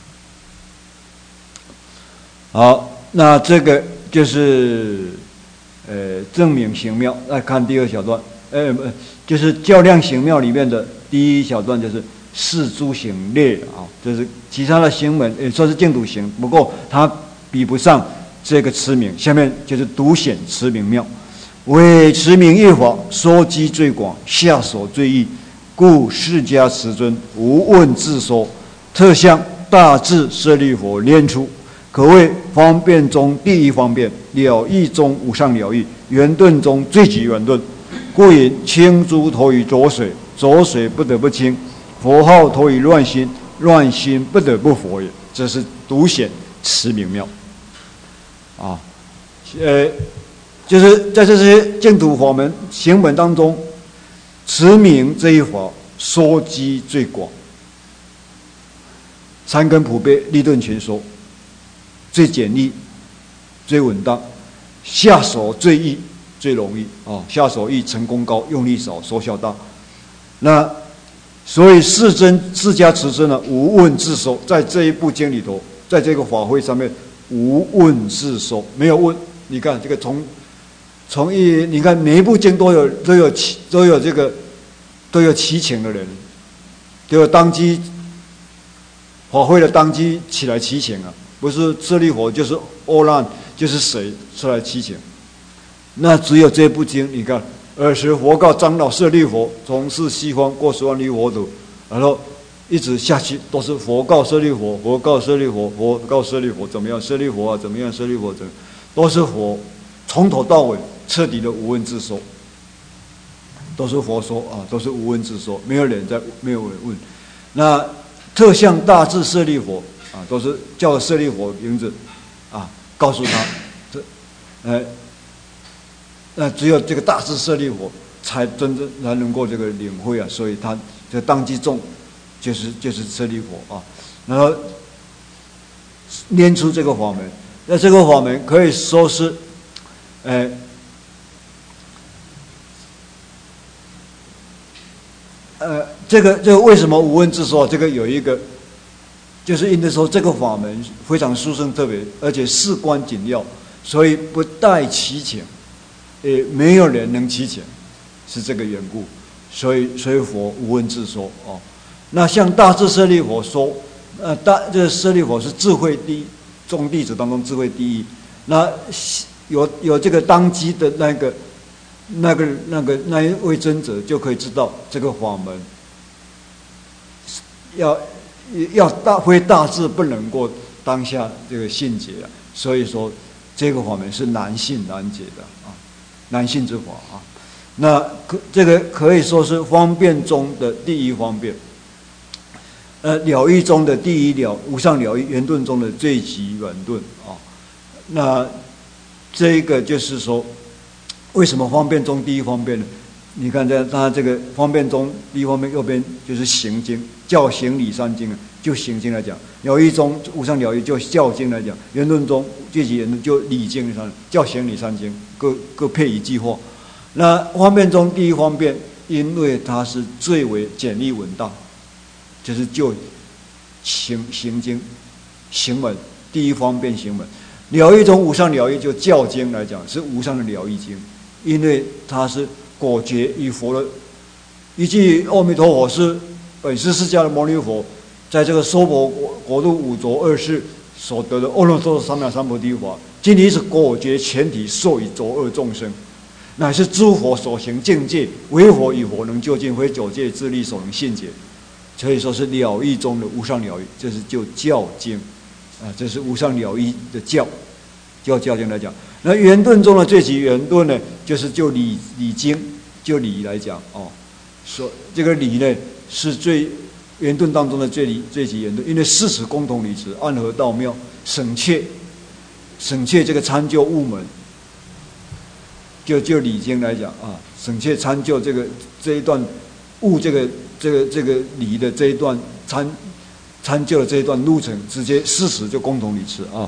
好，那这个就是呃正明行妙。来看第二小段，呃不就是较量行妙里面的第一小段，就是四诸行列啊，就是其他的行门也说是净土行，不过它比不上。这个持名，下面就是独显持名妙，为持名一法，说机最广，下手最易，故释迦持尊无问自说，特向大智舍利佛念出，可谓方便中第一方便，了义中无上了义，圆顿中最极圆顿。故云清珠投于浊水，浊水不得不清；佛号投于乱心，乱心不得不佛也。这是独显持名妙。啊，呃，就是在这些净土法门行门当中，持名这一法说机最广，三根普被立顿全说，最简易、最稳当，下手最易、最容易啊，下手易，成功高，用力少，收效大。那所以世尊释迦持尊呢，无问自说，在这一部经里头，在这个法会上面。无问自说，没有问。你看这个从从一，你看每一部经都有都有都有这个都有祈请的人，都有当机法会的当机起来祈请啊，不是舍利佛就是阿难就是谁出来祈请。那只有这部经，你看，尔时佛告长老舍利佛，从是西方过十万里国土，然后。一直下去都是佛告舍利佛，佛告舍利佛，佛告舍利佛怎么样？舍利佛啊，怎么样？舍利佛怎么样？都是佛，从头到尾彻底的无问自说，都是佛说啊，都是无问自说，没有人在，没有人问。那特向大智舍利佛啊，都是叫舍利佛名字啊，告诉他呃，那只有这个大智舍利佛才真正才能够这个领会啊，所以他这个当机众就是就是舍利佛啊，然后念出这个法门，那这个法门可以说是，呃。呃，这个这个为什么无问自说？这个有一个，就是因为说这个法门非常殊胜特别，而且事关紧要，所以不待其请，也没有人能其请，是这个缘故。所以所以佛无问自说哦。那像大智舍利佛说，呃，大这个舍利佛是智慧第一，众弟子当中智慧第一。那有有这个当机的那个。那个、那个、那一位尊者就可以知道这个法门，要要大非大智不能够当下这个信解啊，所以说这个法门是难信难解的啊，难信之法啊。那可这个可以说是方便中的第一方便，呃，了义中的第一了，无上了义圆顿中的最极圆顿啊。那这个就是说。为什么方便中第一方便呢？你看在它这个方便中第一方面右边就是行经，教行理三经啊，就行经来讲；了义中无上了义就教经来讲；圆顿中最极圆顿就理经上，教行理三经各各配一句话。那方便中第一方便，因为它是最为简易稳当，就是就行行经行文第一方便行文。了义中无上了义就教经来讲是无上的了义经。因为它是果决与佛的一句阿弥陀佛是本师释迦的牟尼佛，在这个娑婆国度五浊恶世所得的阿耨多罗三藐三菩提法，今天是果决全体授予浊恶众生，乃是诸佛所行境界，唯佛与佛能究竟，非九界之力所能信解，可以说是了义中的无上了义，这是就教经啊，这是无上了义的教，就教经来讲。那圆顿中的最极圆顿呢，就是就理理经，就理来讲哦，说这个理呢是最圆顿当中的最理最极圆顿，因为四时共同理持，暗合道妙，省却省却这个参究悟门，就就理经来讲啊，省却参究这个这一段悟这个这个这个理的这一段参参究的这一段路程，直接四时就共同理持啊。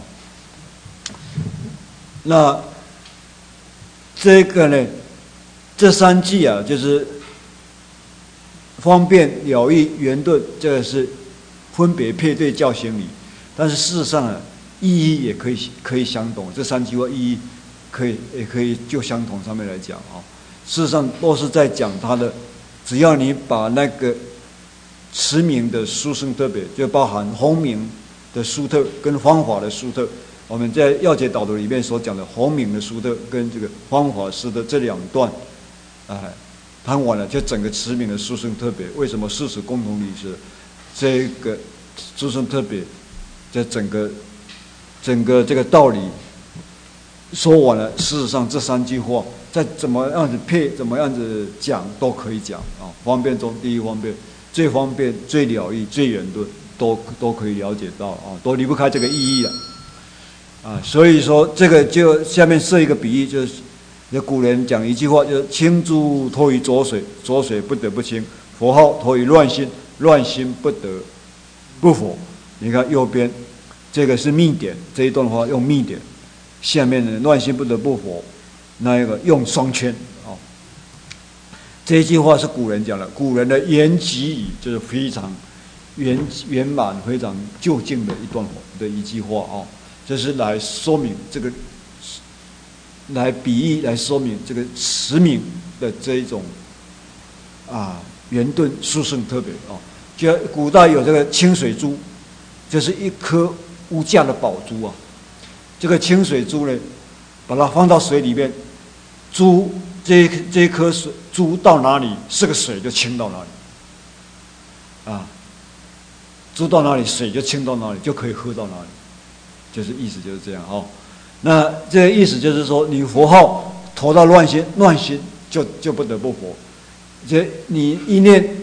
那这个呢，这三句啊，就是方便了义圆顿，这个是分别配对教行理，但是事实上啊，意义也可以可以相同，这三句话意义可以也可以就相同上面来讲啊，事实上都是在讲它的，只要你把那个持名的殊胜特别，就包含弘名的殊特跟方法的殊特。我们在要解导读里面所讲的弘名的殊特跟这个方法师的这两段，哎，谈完了，就整个持名的殊胜特别，为什么四时共同理持？这个殊胜特别，这整个整个这个道理说完了。事实上，这三句话再怎么样子配，怎么样子讲都可以讲啊。方便中第一方便，最方便、最了义、最圆顿，都都可以了解到啊，都离不开这个意义了。啊，所以说这个就下面设一个比喻，就是有古人讲一句话，就是清珠脱于浊水，浊水不得不清；佛号脱于乱心，乱心不得不佛。你看右边这个是密点，这一段话用密点，下面的乱心不得不佛，那一个用双圈啊、哦。这一句话是古人讲的，古人的言及语就是非常圆圆满、非常究竟的一段话的一句话啊。哦，这是来说明这个，来比喻来说明这个持名的这一种啊圆顿殊胜特别啊。就古代有这个清水珠，就是一颗无价的宝珠啊。这个清水珠呢，把它放到水里面，珠这这一颗水珠到哪里，是个水就清到哪里啊。珠到哪里，水就清到哪里，就可以喝到哪里。就是意思就是这样哦，那这个意思就是说，你佛号投到乱心，乱心就就不得不佛。这你一念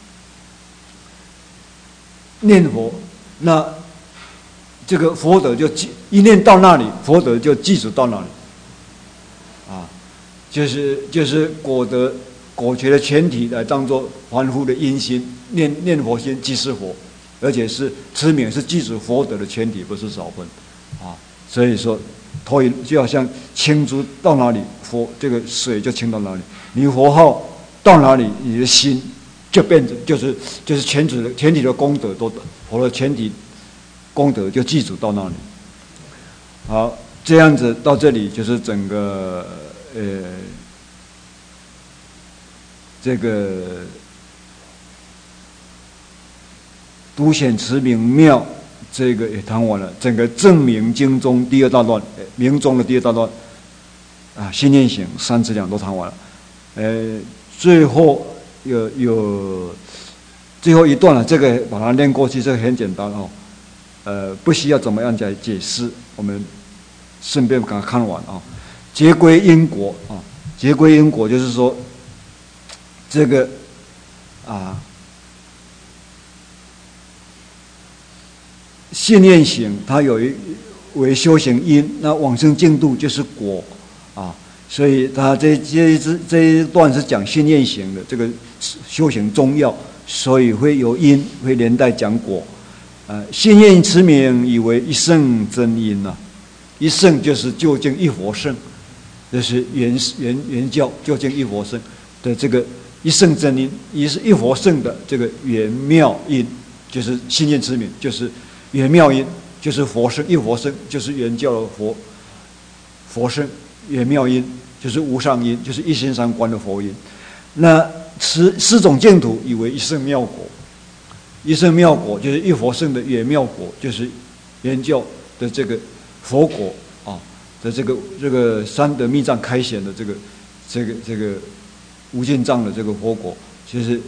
念佛，那这个佛德就记一念到那里，佛德就记住到那里。 就是就是果的果觉的全体来当作凡夫的因心，念念佛心即是佛，而且是持名是即指佛德的全体，不是少分啊。所以说，投影就好像清珠到哪里，佛这个水就清到哪里。你佛号到哪里，你的心就变成就是就是全体的全体的功德都佛的全体功德就记住到那里。好，这样子到这里就是整个呃这个独显持名妙，这个也谈完了。整个正明经中第二大段，明中的第二大段啊，心念行三资两都谈完了。呃，最后有有最后一段了，这个把它念过去，这个很简单哦。呃，不需要怎么样来解释，我们顺便把它看完啊。结归因果啊，结归因果就是说，这个啊，信念行它有一为修行因，那往生净土就是果啊。所以他这这一这一段是讲信念行的这个修行中要，所以会有因，会连带讲果。呃，信念持名以为一圣真因呐、啊，一圣就是究竟一佛圣，就是原原原教究竟一佛圣的这个一圣真因，一是一佛圣的这个圆妙因，就是信念持名，就是圆妙因，就是佛圣，一佛圣就是原教的佛佛圣。圆妙因就是无上因，就是一心三观的佛因。那持四种净土以为一圣妙果，一圣妙果就是一佛圣的圆妙果，就是原教的这个佛果啊的这个这个三德密藏开显的这个这个这个无尽藏的这个佛果，就是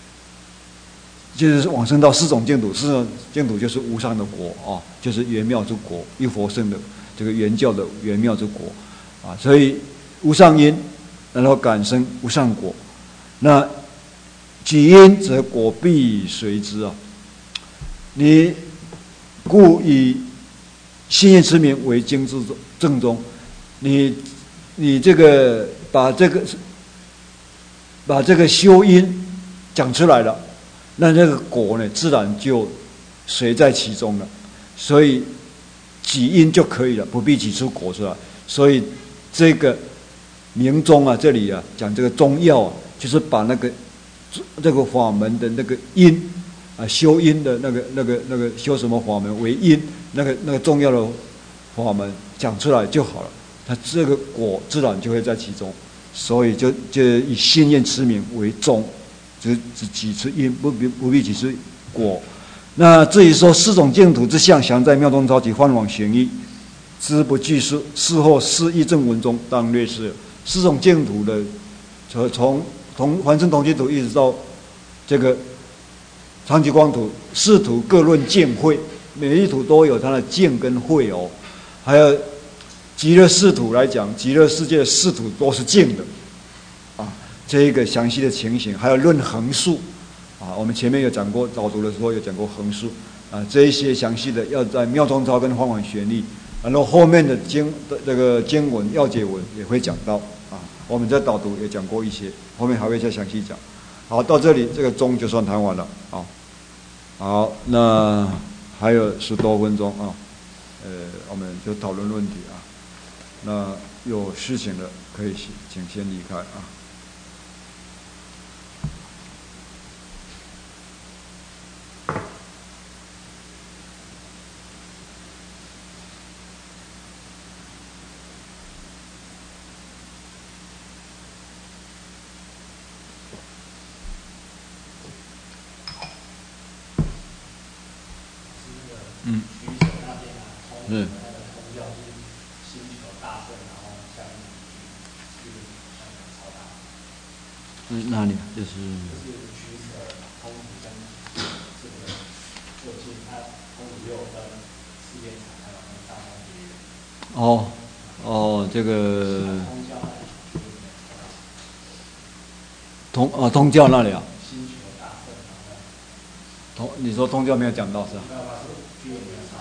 就是往生到四种净土，四种净土就是无上的果啊，就是圆妙之果，一佛圣的这个原教的圆妙之果。啊，所以无上因，然后感生无上果。那己因则果必随之啊。你故以信念持名为经之正宗，你你这个把这个把这个修因讲出来了，那这个果呢，自然就随在其中了。所以己因就可以了，不必挤出果出来。所以这个明宗啊，这里啊讲这个中要啊，就是把那个这个法门的那个因啊，修因的那个那个那个修什么法门为因，那个那个重要的法门讲出来就好了，它这个果自然就会在其中。所以就就以信念持名为宗，只只几次因，不必不必几次果。那至于说四种净土之相，详在妙中抄及梵网玄义。知不具述，事后释义正文中当略示。四种净土的，从从同凡圣同居土一直到这个长吉光土，四土各论净慧，每一土都有它的净跟慧哦。还有极乐世土来讲，极乐世界的四土都是净的啊。这一个详细的情形，还有论横竖啊，我们前面有讲过，导读的时候有讲过横竖啊，这一些详细的要在妙中抄跟梵网玄义。然后后面的经的这个经文要解文也会讲到啊，我们在导读也讲过一些，后面还会再详细讲。好，到这里这个钟就算谈完了啊。好，那还有十多分钟啊，呃，我们就讨论问题啊。那有事情的可以请先离开啊。嗯，是。嗯，哪里啊？就是。哦，哦，这个。通哦，通教那里啊。通，你说通教没有讲到是吧？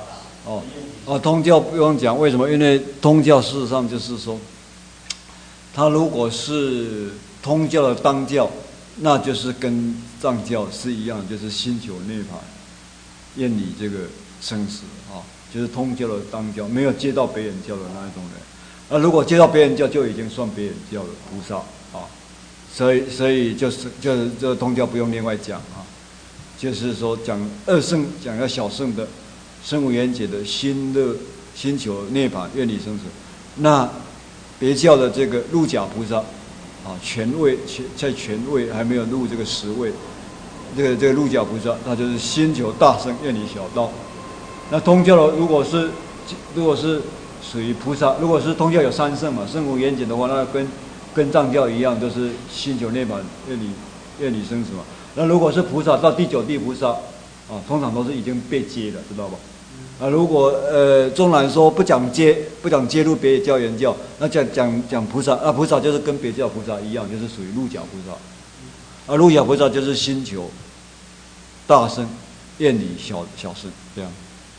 哦哦，通教不用讲，为什么？因为通教事实上就是说， 他如果是通教的当教，那就是跟藏教是一样，就是心求涅槃，厌离这个生死啊，就是通教的当教，没有接到别人教的那一种人。那如果接到别人教，就已经算别人教的菩萨啊。所以，所以就是就是这个通教不用另外讲啊，就是说讲二圣，讲要小圣的，圣无缘解的心乐心求涅槃，愿离生死。那别教的这个入假菩萨啊，权位在权位还没有入这个十位，这个这个入假菩萨，他就是心求大圣，愿离小道。那通教的如果是如果是属于菩萨，如果是通教有三圣嘛，圣无缘解的话，那跟跟藏教一样，都是心求涅槃，愿离愿离生死嘛。那如果是菩萨到第九地菩萨啊，通常都是已经被接了，知道吧？啊，如果呃，纵然说不讲接不讲接入别教原教，那讲讲讲菩萨，啊，菩萨就是跟别教菩萨一样，就是属于入假菩萨。啊，入假菩萨就是心求大圣，愿离小小圣，这样。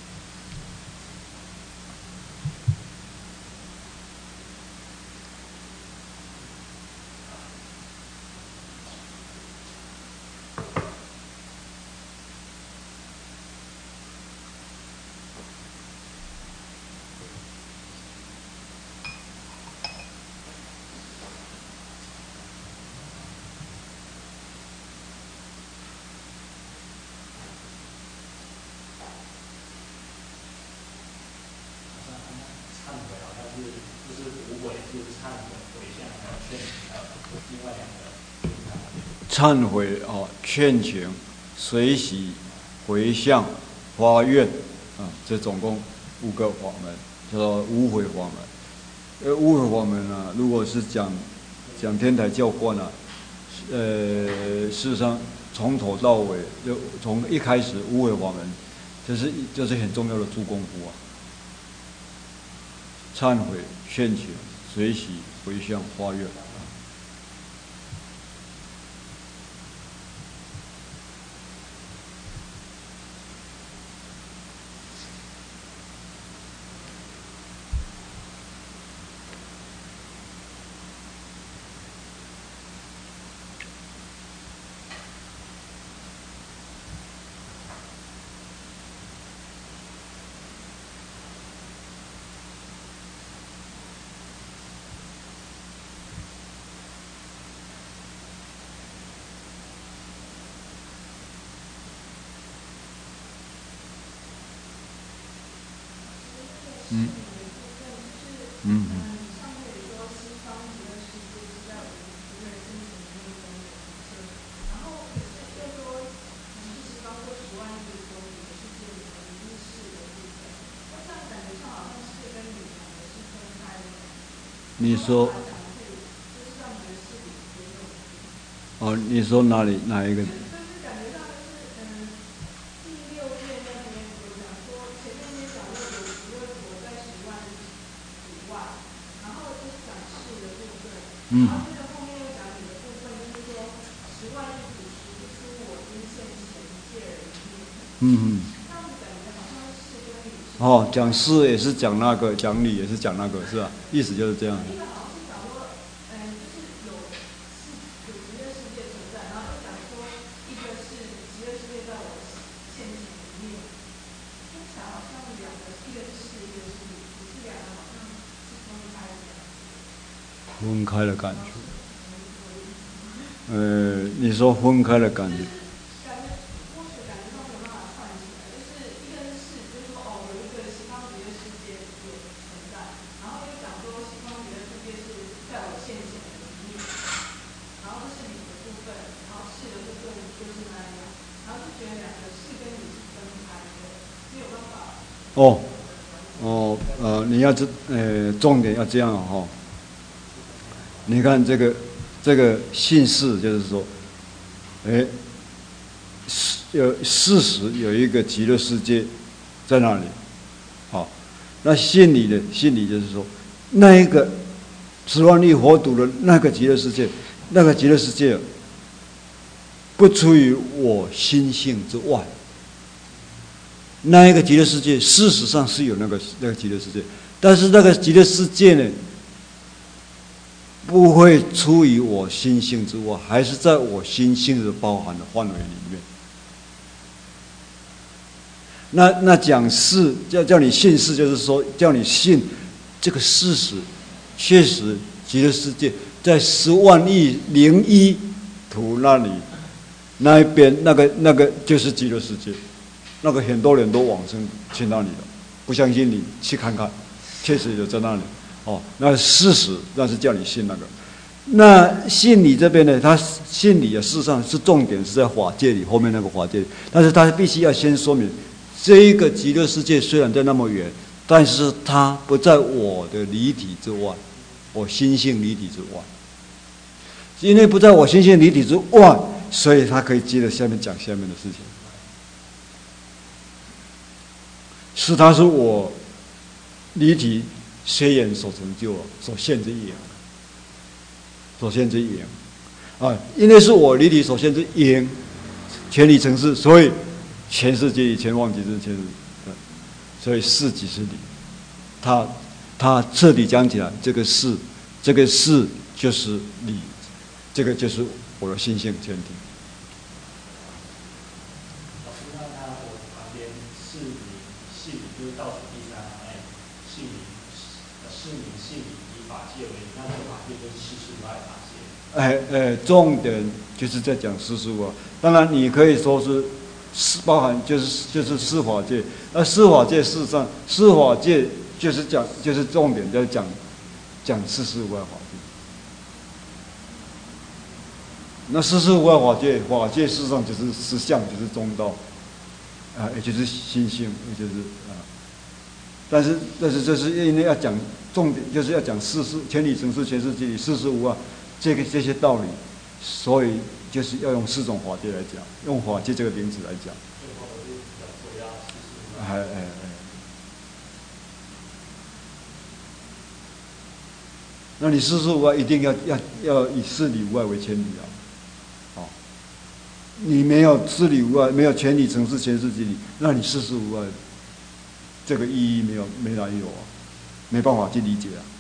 忏悔啊，劝请、随喜、回向、发愿啊，这总共五个法门，叫做无悔法门。呃，无悔法门啊，如果是讲讲天台教观啊，呃，事实上从头到尾，就从一开始无悔法门，这是这是很重要的诸功夫啊。忏悔、劝请、随喜、回向、发愿。嗯嗯嗯。你说，哦，你说哪里哪一个？嗯。嗯嗯。哦，讲事也是讲那个，讲理也是讲那个，是吧？意思就是这样。分开的感觉，呃，你说分开的感觉，哦，哦，呃，你要这，呃，重点要这样哦。你看这个，这个信事就是说，哎，有事实有一个极乐世界在那里，好，那信理的信理就是说，那一个十万亿佛土的那个极乐世界，那个极乐世界不出于我心性之外，那一个极乐世界事实上是有那个那个极乐世界，但是那个极乐世界呢， 不会出于我心性之外，还是在我心性的包含的范围里面。那那讲事，叫叫你信事，就是说叫你信这个事实，确实极乐世界在十万亿零一图那里，那一边那个那个就是极乐世界，那个很多人都往生去那里了。不相信你去看看，确实有在那里。哦，那事实那是叫你信那个。那信理这边呢，他信理啊，事实上是重点是在法界里后面那个法界里，但是他必须要先说明，这一个极乐世界虽然在那么远，但是它不在我的离体之外，我心性离体之外。因为不在我心性离体之外，所以他可以接着下面讲下面的事情。是他是我离体随缘所成就，所现之因，所现之因啊，因为是我离体所现之因，全理成事，所以全世界全妄即是全世，所以事即是理。他他彻底讲起来，这个事，这个事就是理，这个就是我的心性全体。哎哎，重点就是在讲世事啊。当然，你可以说是包含就是就是司法界。那司法界事实上，司法界就是讲就是重点在讲讲世事无碍法界。那世事无碍法界，法界事实上就是实相，就是中道啊，也就是心性，也就是啊。但是但是这是因为要讲重点，就是要讲世事全理成事，全世界里世事无碍。这个这些道理，所以就是要用四种法界来讲，用法界这个名词来讲。哎哎哎。那你世事无碍，一定要要要以事理无碍为前提啊！好，你没有事理无碍，没有全理成事全世界理，那你世事无碍，这个意义没有没来由啊，没办法去理解啊。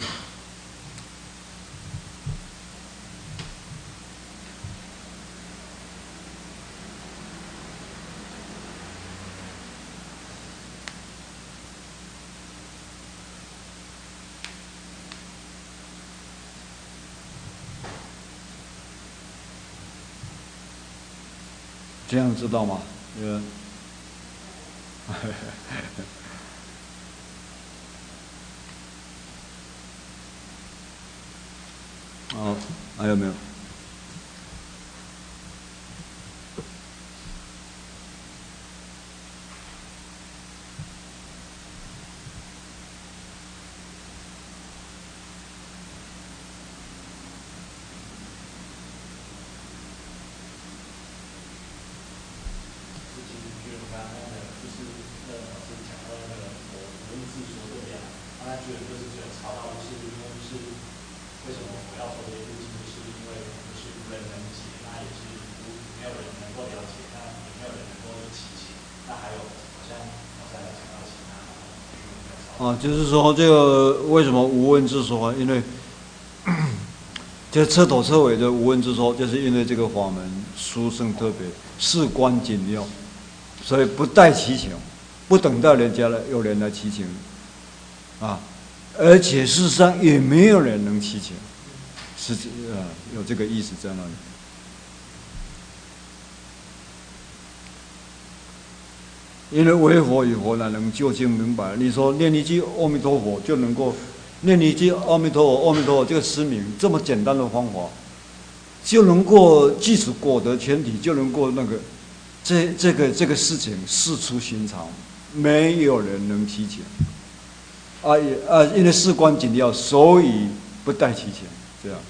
这样知道吗？呃，哦，还有没有？啊，就是说这个为什么无问自说？因为这彻头彻尾的无问自说，就是因为这个法门殊胜特别，事关紧要，所以不待其情，不等待人家来有人来祈请，啊，而且事实上也没有人能祈请，是啊，有这个意思在那里。因为为佛与佛哪能究竟明白？你说念一句阿弥陀佛就能够念一句阿弥陀佛，阿弥陀佛这个诗名这么简单的方法，就能够即使果得全体，就能够那个这这个这个事情事出寻常，没有人能提前。啊也啊，因为事关紧要，所以不待提前，这样。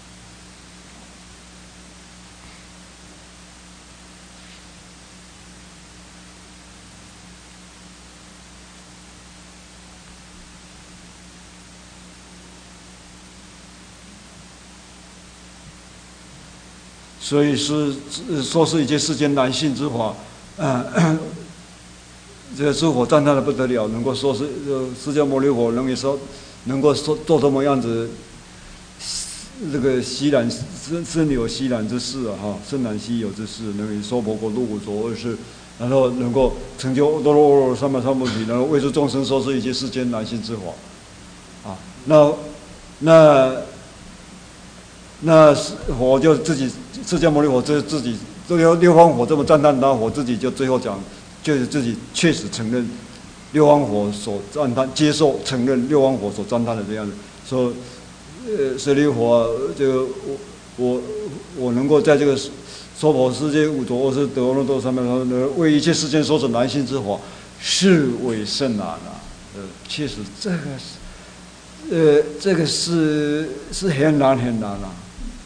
所以是说是一件世间难信之法，呃，这个诸佛赞叹的不得了，能够说是呃释迦牟尼佛能够说能够说做这么样子这个西南真真有西南之事啊，哈，甚南西有之事，能以娑婆国度无所二事，然后能够成就阿耨多罗三藐三菩提，然后为诸众生说是一切世间难信之法，啊，那那那佛就自己释迦牟尼佛就自己这六六方佛这么赞叹他，佛自己就最后讲，就是自己确实承认六方佛所赞叹，接受承认六方佛所赞叹的这样子说。呃，舍利弗啊，这个我我我能够在这个娑婆世界五浊恶世得阿耨多罗三藐三菩提，为一切世间说是难信之法，是为甚难啊！呃，确实这个是，呃，这个是是很难很难啊。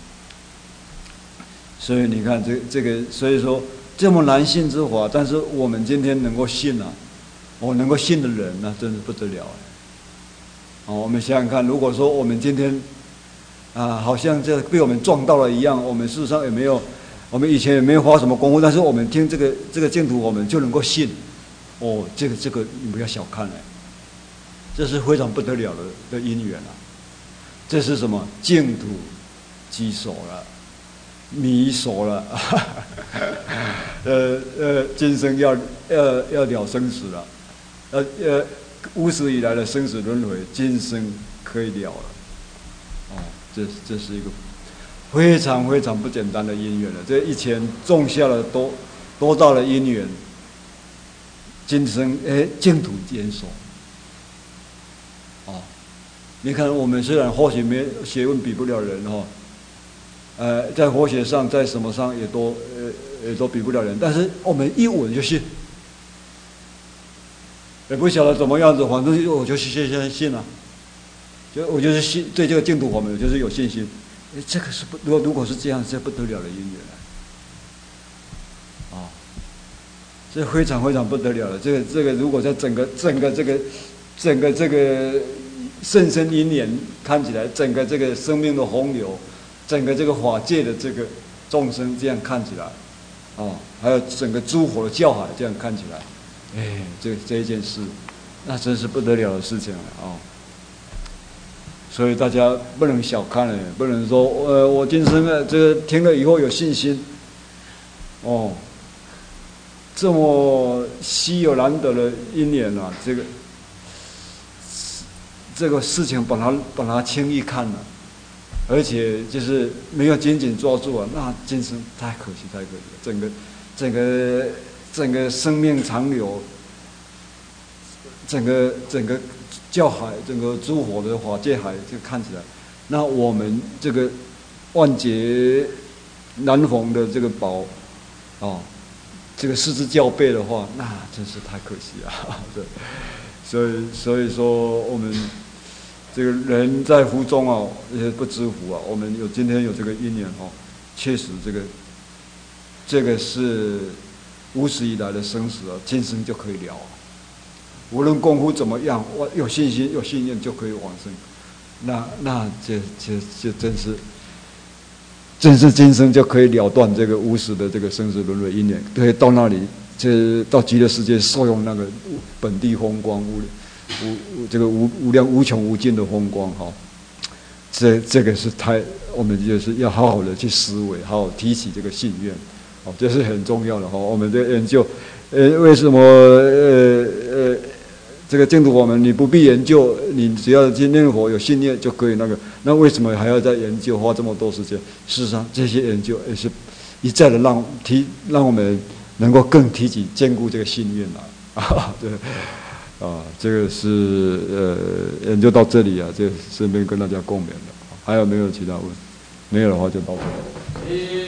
所以你看这这个，所以说这么难信之法，但是我们今天能够信啊，我能够信的人呢、啊，真是不得了。哦，我们想想看，如果说我们今天啊，好像这被我们撞到了一样，我们事实上也没有，我们以前也没有花什么功夫，但是我们听这个这个净土，我们就能够信。哦，这个这个你不要小看了，这是非常不得了的的因缘啊！这是什么？净土稽首了，迷首了，呃呃，今生要要要了生死了，呃呃。无始以来的生死轮回，今生可以了了。哦，这这是一个非常非常不简单的因缘了。这以前种下了多多大的因缘，今生哎净土坚守。哦，你看我们虽然或许没学问比不了人哈，呃，在佛学上在什么上也都呃也都比不了人，但是我们一闻就信。也不晓得怎么样子，反正我就是现在信了、啊，就我就是信对这个净土法门就是有信心。哎，这个是不，如果如果是这样，这不得了的因缘啊！哦，这非常非常不得了的。这个这个，如果在整个整个这个整个这个甚深因缘看起来，整个这个生命的洪流，整个这个法界的这个众生这样看起来，哦，还有整个诸佛的教海这样看起来。哎，这这一件事，那真是不得了的事情了哦。所以大家不能小看了，不能说呃，我今生啊，这个听了以后有信心，哦，这么稀有难得的因缘啊，这个这个事情把它把它轻易看了，而且就是没有紧紧抓住啊，那今生太可惜太可惜了，整个整个。整个生命长流，整个整个教海，整个诸佛的法界海，就看起来，那我们这个万劫难逢的这个宝，哦，这个失之交臂的话，那真是太可惜啊！对，所以所以说我们这个人在福中啊，也不知福啊。我们有今天有这个因缘哦，确实这个这个是。无始以来的生死啊，今生就可以了。无论功夫怎么样，我有信心、有信念就可以往生。那那这这这真是，真是今生就可以了断这个无始的这个生死轮回因缘，可以到那里，这到极乐世界受用那个本地风光，无无这个无无量无穷无尽的风光哈。这这个是太，我们就是要好好的去思维，好好提起这个信愿。哦，这是很重要的哈。我们的研究，呃，为什么呃呃这个净土法门你不必研究，你只要去念佛有信念就可以那个？那为什么还要再研究，花这么多时间？事实上，这些研究也是一再的让提让我们能够更提起坚固这个信愿来啊。对啊，这个是呃研究到这里啊，就顺便跟大家共勉了。还有没有其他问？没有的话就到这里。